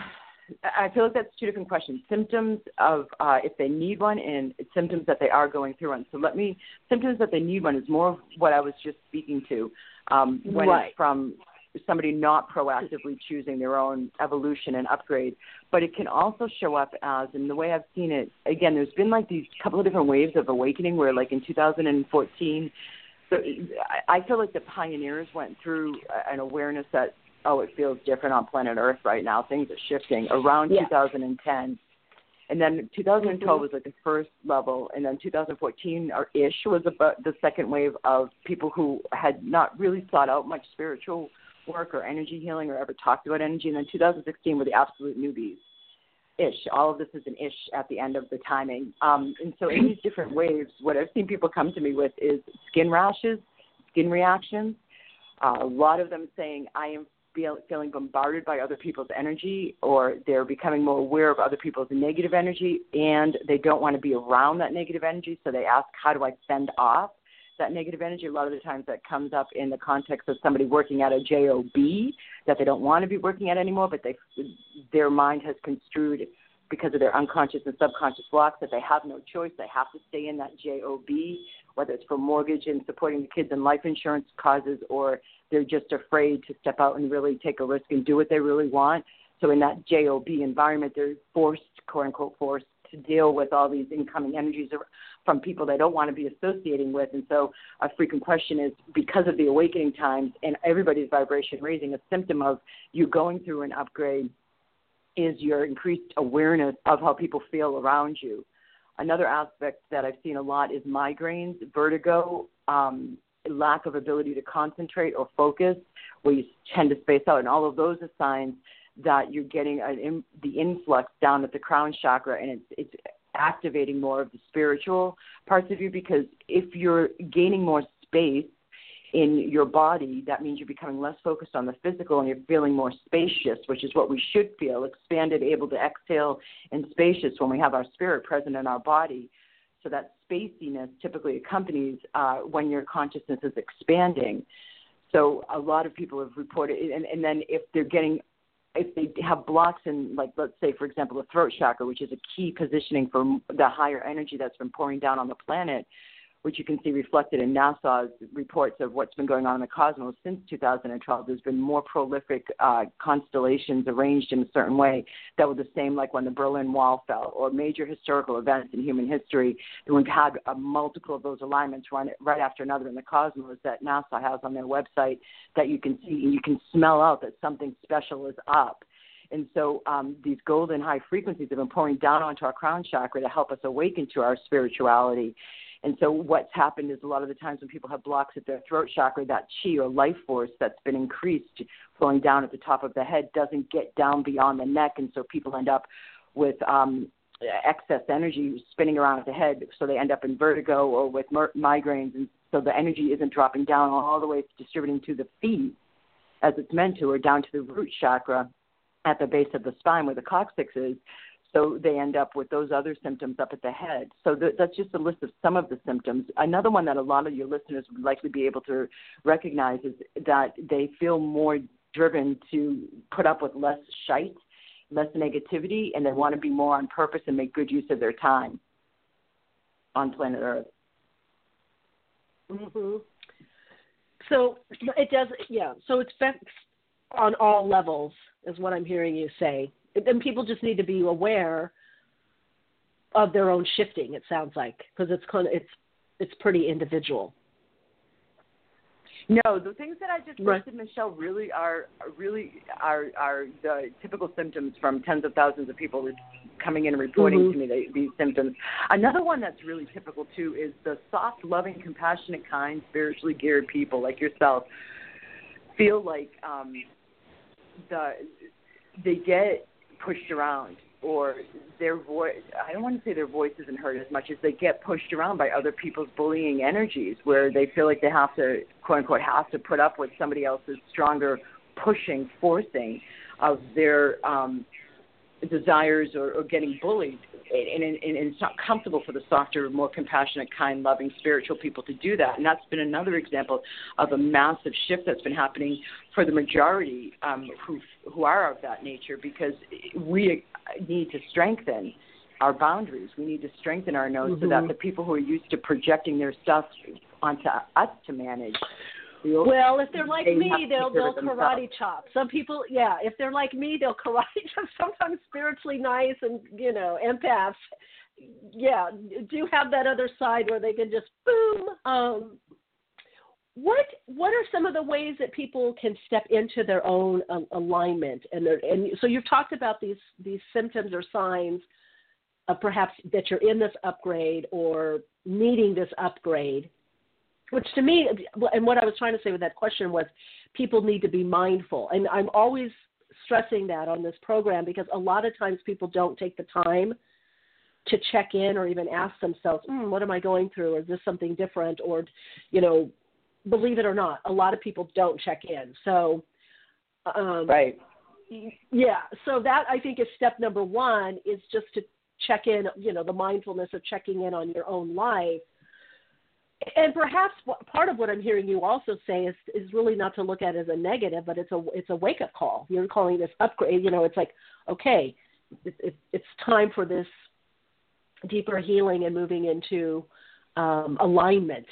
I feel like that's two different questions. Symptoms of uh, if they need one and symptoms that they are going through one. So let me, symptoms that they need one is more of what I was just speaking to um, when right. it's from somebody not proactively choosing their own evolution and upgrade. But it can also show up as, and the way I've seen it, again, there's been like these couple of different waves of awakening where like in two thousand fourteen, so I feel like the pioneers went through an awareness that, oh, it feels different on planet Earth right now. Things are shifting around yeah. two thousand ten. And then two thousand twelve mm-hmm. was like the first level, and then two thousand fourteen or ish was about the second wave of people who had not really thought out much spiritual work or energy healing or ever talked about energy. And then two thousand sixteen were the absolute newbies. Ish. All of this is an ish at the end of the timing. Um, and so in these different waves, what I've seen people come to me with is skin rashes, skin reactions. Uh, a lot of them saying, I am feel, feeling bombarded by other people's energy, or they're becoming more aware of other people's negative energy, and they don't want to be around that negative energy. So they ask, how do I fend off that negative energy? A lot of the times that comes up in the context of somebody working at a job that they don't want to be working at anymore, but they their mind has construed because of their unconscious and subconscious blocks that they have no choice. They have to stay in that job, whether it's for mortgage and supporting the kids and life insurance causes, or they're just afraid to step out and really take a risk and do what they really want. So in that job environment, they're forced, quote unquote, forced to deal with all these incoming energies from people they don't want to be associating with. And so a frequent question is, because of the awakening times and everybody's vibration raising, a symptom of you going through an upgrade is your increased awareness of how people feel around you. Another aspect that I've seen a lot is migraines, vertigo, um, lack of ability to concentrate or focus, where you tend to space out. And all of those are signs that you're getting an in, the influx down at the crown chakra, and it's, it's activating more of the spiritual parts of you, because if you're gaining more space in your body, that means you're becoming less focused on the physical and you're feeling more spacious, which is what we should feel, expanded, able to exhale, and spacious when we have our spirit present in our body. So that spaciness typically accompanies uh, when your consciousness is expanding. So a lot of people have reported, and, and then if they're getting if they have blocks in, like, let's say, for example, the throat chakra, which is a key positioning for the higher energy that's been pouring down on the planet, which you can see reflected in NASA's reports of what's been going on in the cosmos since two thousand twelve. There's been more prolific uh, constellations arranged in a certain way that were the same like when the Berlin Wall fell, or major historical events in human history. And we've had a multiple of those alignments run right after another in the cosmos that NASA has on their website that you can see, and you can smell out that something special is up. And so um, these golden high frequencies have been pouring down onto our crown chakra to help us awaken to our spirituality. And so what's happened is a lot of the times when people have blocks at their throat chakra, that chi or life force that's been increased flowing down at the top of the head doesn't get down beyond the neck. And so people end up with um, excess energy spinning around at the head. So they end up in vertigo or with mer- migraines. And so the energy isn't dropping down all the way distributing to the feet as it's meant to, or down to the root chakra at the base of the spine where the coccyx is. So they end up with those other symptoms up at the head. So th- that's just a list of some of the symptoms. Another one that a lot of your listeners would likely be able to recognize is that they feel more driven to put up with less shite, less negativity, and they want to be more on purpose and make good use of their time on planet Earth. Mm-hmm. So it does, yeah. So it's on all levels is what I'm hearing you say. And people just need to be aware of their own shifting, it sounds like, because it's kind of, it's it's pretty individual. No, the things that I just Right. listed, Michelle, really are really are are the typical symptoms from tens of thousands of people re- coming in and reporting Mhm. to me the, these symptoms. Another one that's really typical too is the soft, loving, compassionate, kind, spiritually geared people like yourself feel like um, the they get pushed around. Or their voice, I don't want to say their voice isn't heard as much as they get pushed around by other people's bullying energies where they feel like they have to, quote unquote, have to put up with somebody else's stronger pushing, forcing of their um, desires or, or getting bullied. And, and, and it's not comfortable for the softer, more compassionate, kind, loving, spiritual people to do that. And that's been another example of a massive shift that's been happening for the majority um, who who are of that nature, because we need to strengthen our boundaries. We need to strengthen our nose mm-hmm. so that the people who are used to projecting their stuff onto us to manage. Well, if they're like they me, they'll they'll karate chop. Some people, yeah, if they're like me, they'll karate chop. Sometimes spiritually nice and, you know, empaths, yeah, do have that other side where they can just boom. Um, what what are some of the ways that people can step into their own um, alignment? And their, and so you've talked about these these symptoms or signs of perhaps that you're in this upgrade or needing this upgrade. Which to me, and what I was trying to say with that question was people need to be mindful. And I'm always stressing that on this program because a lot of times people don't take the time to check in or even ask themselves, mm, what am I going through? Or is this something different? Or, you know, believe it or not, a lot of people don't check in. So, um, right. Yeah. So that I think is step number one is just to check in, you know, the mindfulness of checking in on your own life. And perhaps part of what I'm hearing you also say is is really not to look at it as a negative, but it's a it's a wake up call. You're calling this upgrade. You know, it's like, okay, it, it, it's time for this deeper healing and moving into um, alignment,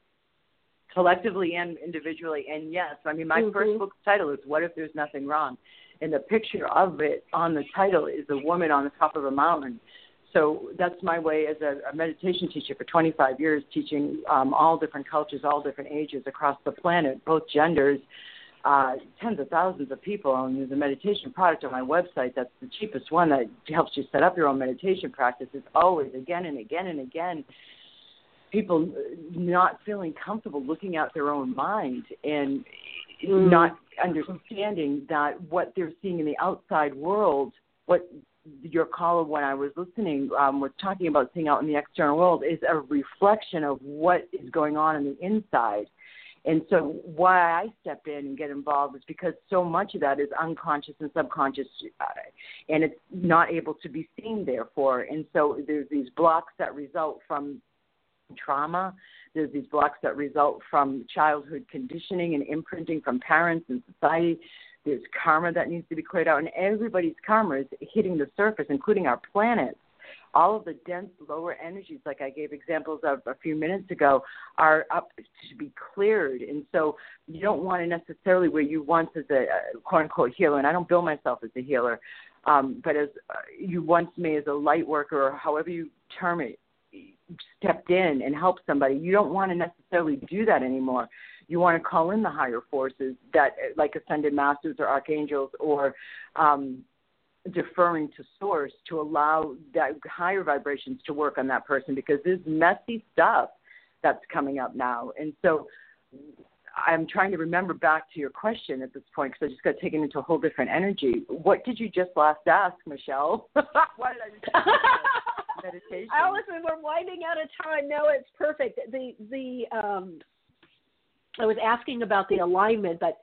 collectively and individually. And yes, I mean, my mm-hmm. first book's title is "What If There's Nothing Wrong," and the picture of it on the title is a woman on the top of a mountain. So that's my way as a, a meditation teacher for twenty-five years, teaching um, all different cultures, all different ages across the planet, both genders, uh, tens of thousands of people. And there's a meditation product on my website that's the cheapest one that helps you set up your own meditation practice. It's always, again and again and again, people not feeling comfortable looking at their own mind and mm. not understanding that what they're seeing in the outside world, what your caller when I was listening um, was talking about seeing out in the external world is a reflection of what is going on in the inside. And so why I step in and get involved is because so much of that is unconscious and subconscious uh, and it's not able to be seen therefore. And so there's these blocks that result from trauma. There's these blocks that result from childhood conditioning and imprinting from parents and society. There's karma that needs to be cleared out, and everybody's karma is hitting the surface, including our planets. All of the dense lower energies, like I gave examples of a few minutes ago, are up to be cleared. And so you don't want to necessarily where you once as a, a quote-unquote healer, and I don't bill myself as a healer, um, but as uh, you once may as a light worker or however you term it, stepped in and helped somebody. You don't want to necessarily do that anymore. You want to call in the higher forces that, like ascended masters or archangels, or um, deferring to source to allow that higher vibrations to work on that person, because there's messy stuff that's coming up now. And so I'm trying to remember back to your question at this point, because I just got taken into a whole different energy. What did you just last ask, Michelle? Why did I just meditation? Allison, we're winding out of time. No, it's perfect. The the um, I was asking about the alignment, but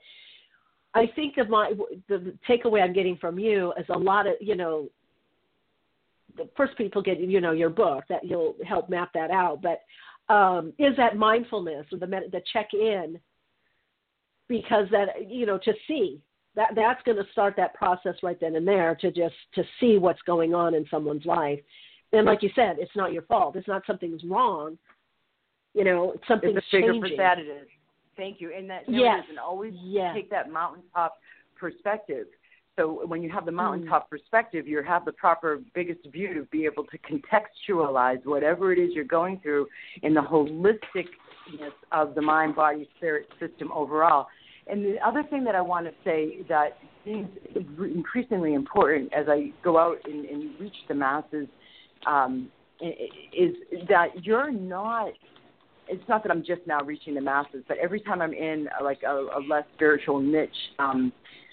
I think of my the takeaway I'm getting from you is a lot of, you know, the first people get, you know, your book that you'll help map that out, but um, is that mindfulness or the the check in, because that, you know, to see that that's going to start that process right then and there to just to see what's going on in someone's life. And like you said, it's not your fault. It's not something's wrong. You know, it's something's it's a bigger changing. For that it is. Thank you. And that no, yes. it isn't. Always yes. take that mountaintop perspective. So when you have the mountaintop mm. perspective, you have the proper, biggest view to be able to contextualize whatever it is you're going through in the holisticness of the mind, body, spirit system overall. And the other thing that I want to say that seems increasingly important as I go out and, and reach the masses um, is that you're not, it's not that I'm just now reaching the masses, but every time I'm in a, like a, a less spiritual niche um,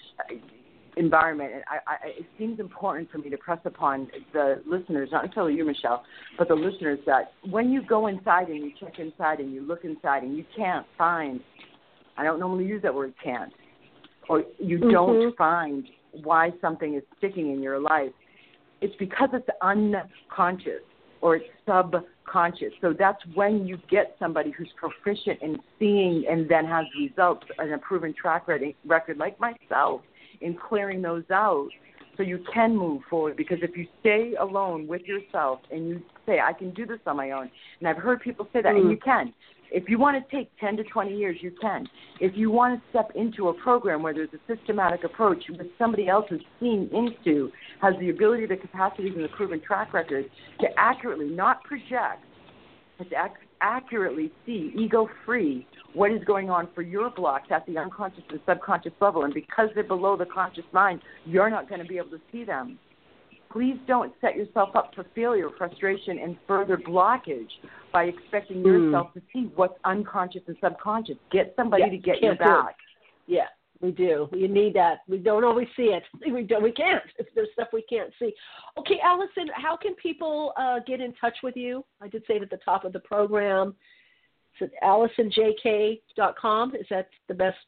environment, I, I, it seems important for me to press upon the listeners, not necessarily you, Michelle, but the listeners, that when you go inside and you check inside and you look inside and you can't find, I don't normally use that word can't, or you mm-hmm. don't find why something is sticking in your life, it's because it's unconscious or it's subconscious. So that's when you get somebody who's proficient in seeing and then has results and a proven track record like myself in clearing those out, so you can move forward. Because if you stay alone with yourself and you say, I can do this on my own, and I've heard people say that, mm. and you can. If you want to take ten to twenty years, you can. If you want to step into a program where there's a systematic approach with somebody else who's seen into, has the ability, the capacities, and the proven track record to accurately, not project, but to ac- accurately see, ego-free, what is going on for your blocks at the unconscious and subconscious level. And because they're below the conscious mind, you're not going to be able to see them. Please don't set yourself up for failure, frustration, and further blockage by expecting mm. yourself to see what's unconscious and subconscious. Get somebody yeah, to get you back. Yeah, we do. We need that. We don't always see it. We don't. We can't. If there's stuff we can't see. Okay, Allison, how can people uh, get in touch with you? I did say it at the top of the program. It's at allison j k dot com. Is that the best?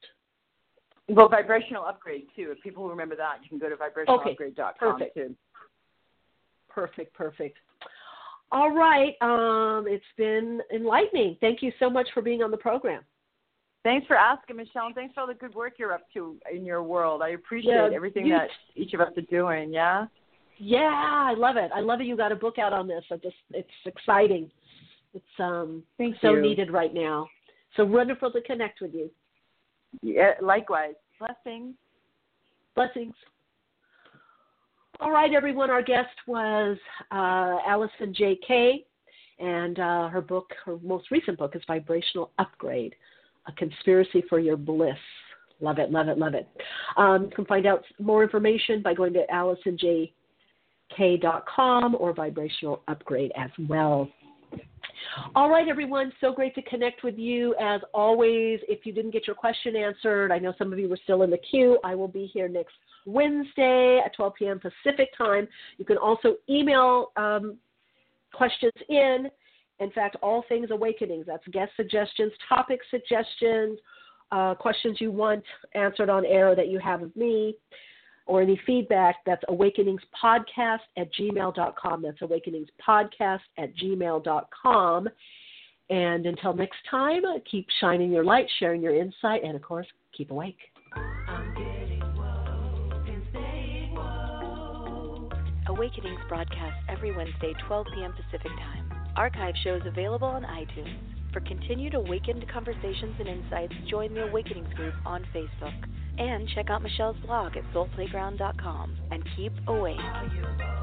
Well, Vibrational Upgrade, too. If people remember that, you can go to vibrational upgrade dot com, okay. too. Perfect, perfect. All right. Um, it's been enlightening. Thank you so much for being on the program. Thanks for asking, Michelle, and thanks for all the good work you're up to in your world. I appreciate yeah, everything you, that each of us are doing, yeah? Yeah, I love it. I love it you got a book out on this. I just it's exciting. It's um Thank so you. needed right now. So wonderful to connect with you. Yeah, likewise. Blessings. Blessings. All right, everyone. Our guest was uh, Allison J K, and uh, her book, her most recent book, is Vibrational Upgrade, A Conspiracy for Your Bliss. Love it, love it, love it. Um, you can find out more information by going to allison j k dot com or Vibrational Upgrade as well. All right, everyone, so great to connect with you. As always, if you didn't get your question answered, I know some of you were still in the queue. I will be here next Wednesday at twelve p.m. Pacific time. You can also email um, questions in. In fact, all things awakenings. That's guest suggestions, topic suggestions, uh, questions you want answered on air that you have of me, or any feedback. That's awakeningspodcast at gmail dot com. That's awakeningspodcast at gmail dot com. And until next time, keep shining your light, sharing your insight, and, of course, keep awake. Awakenings broadcast every Wednesday, twelve p.m. Pacific Time. Archive shows available on iTunes. For continued awakened conversations and insights, join the Awakenings group on Facebook. And check out Michelle's blog at soul playground dot com. And keep awake.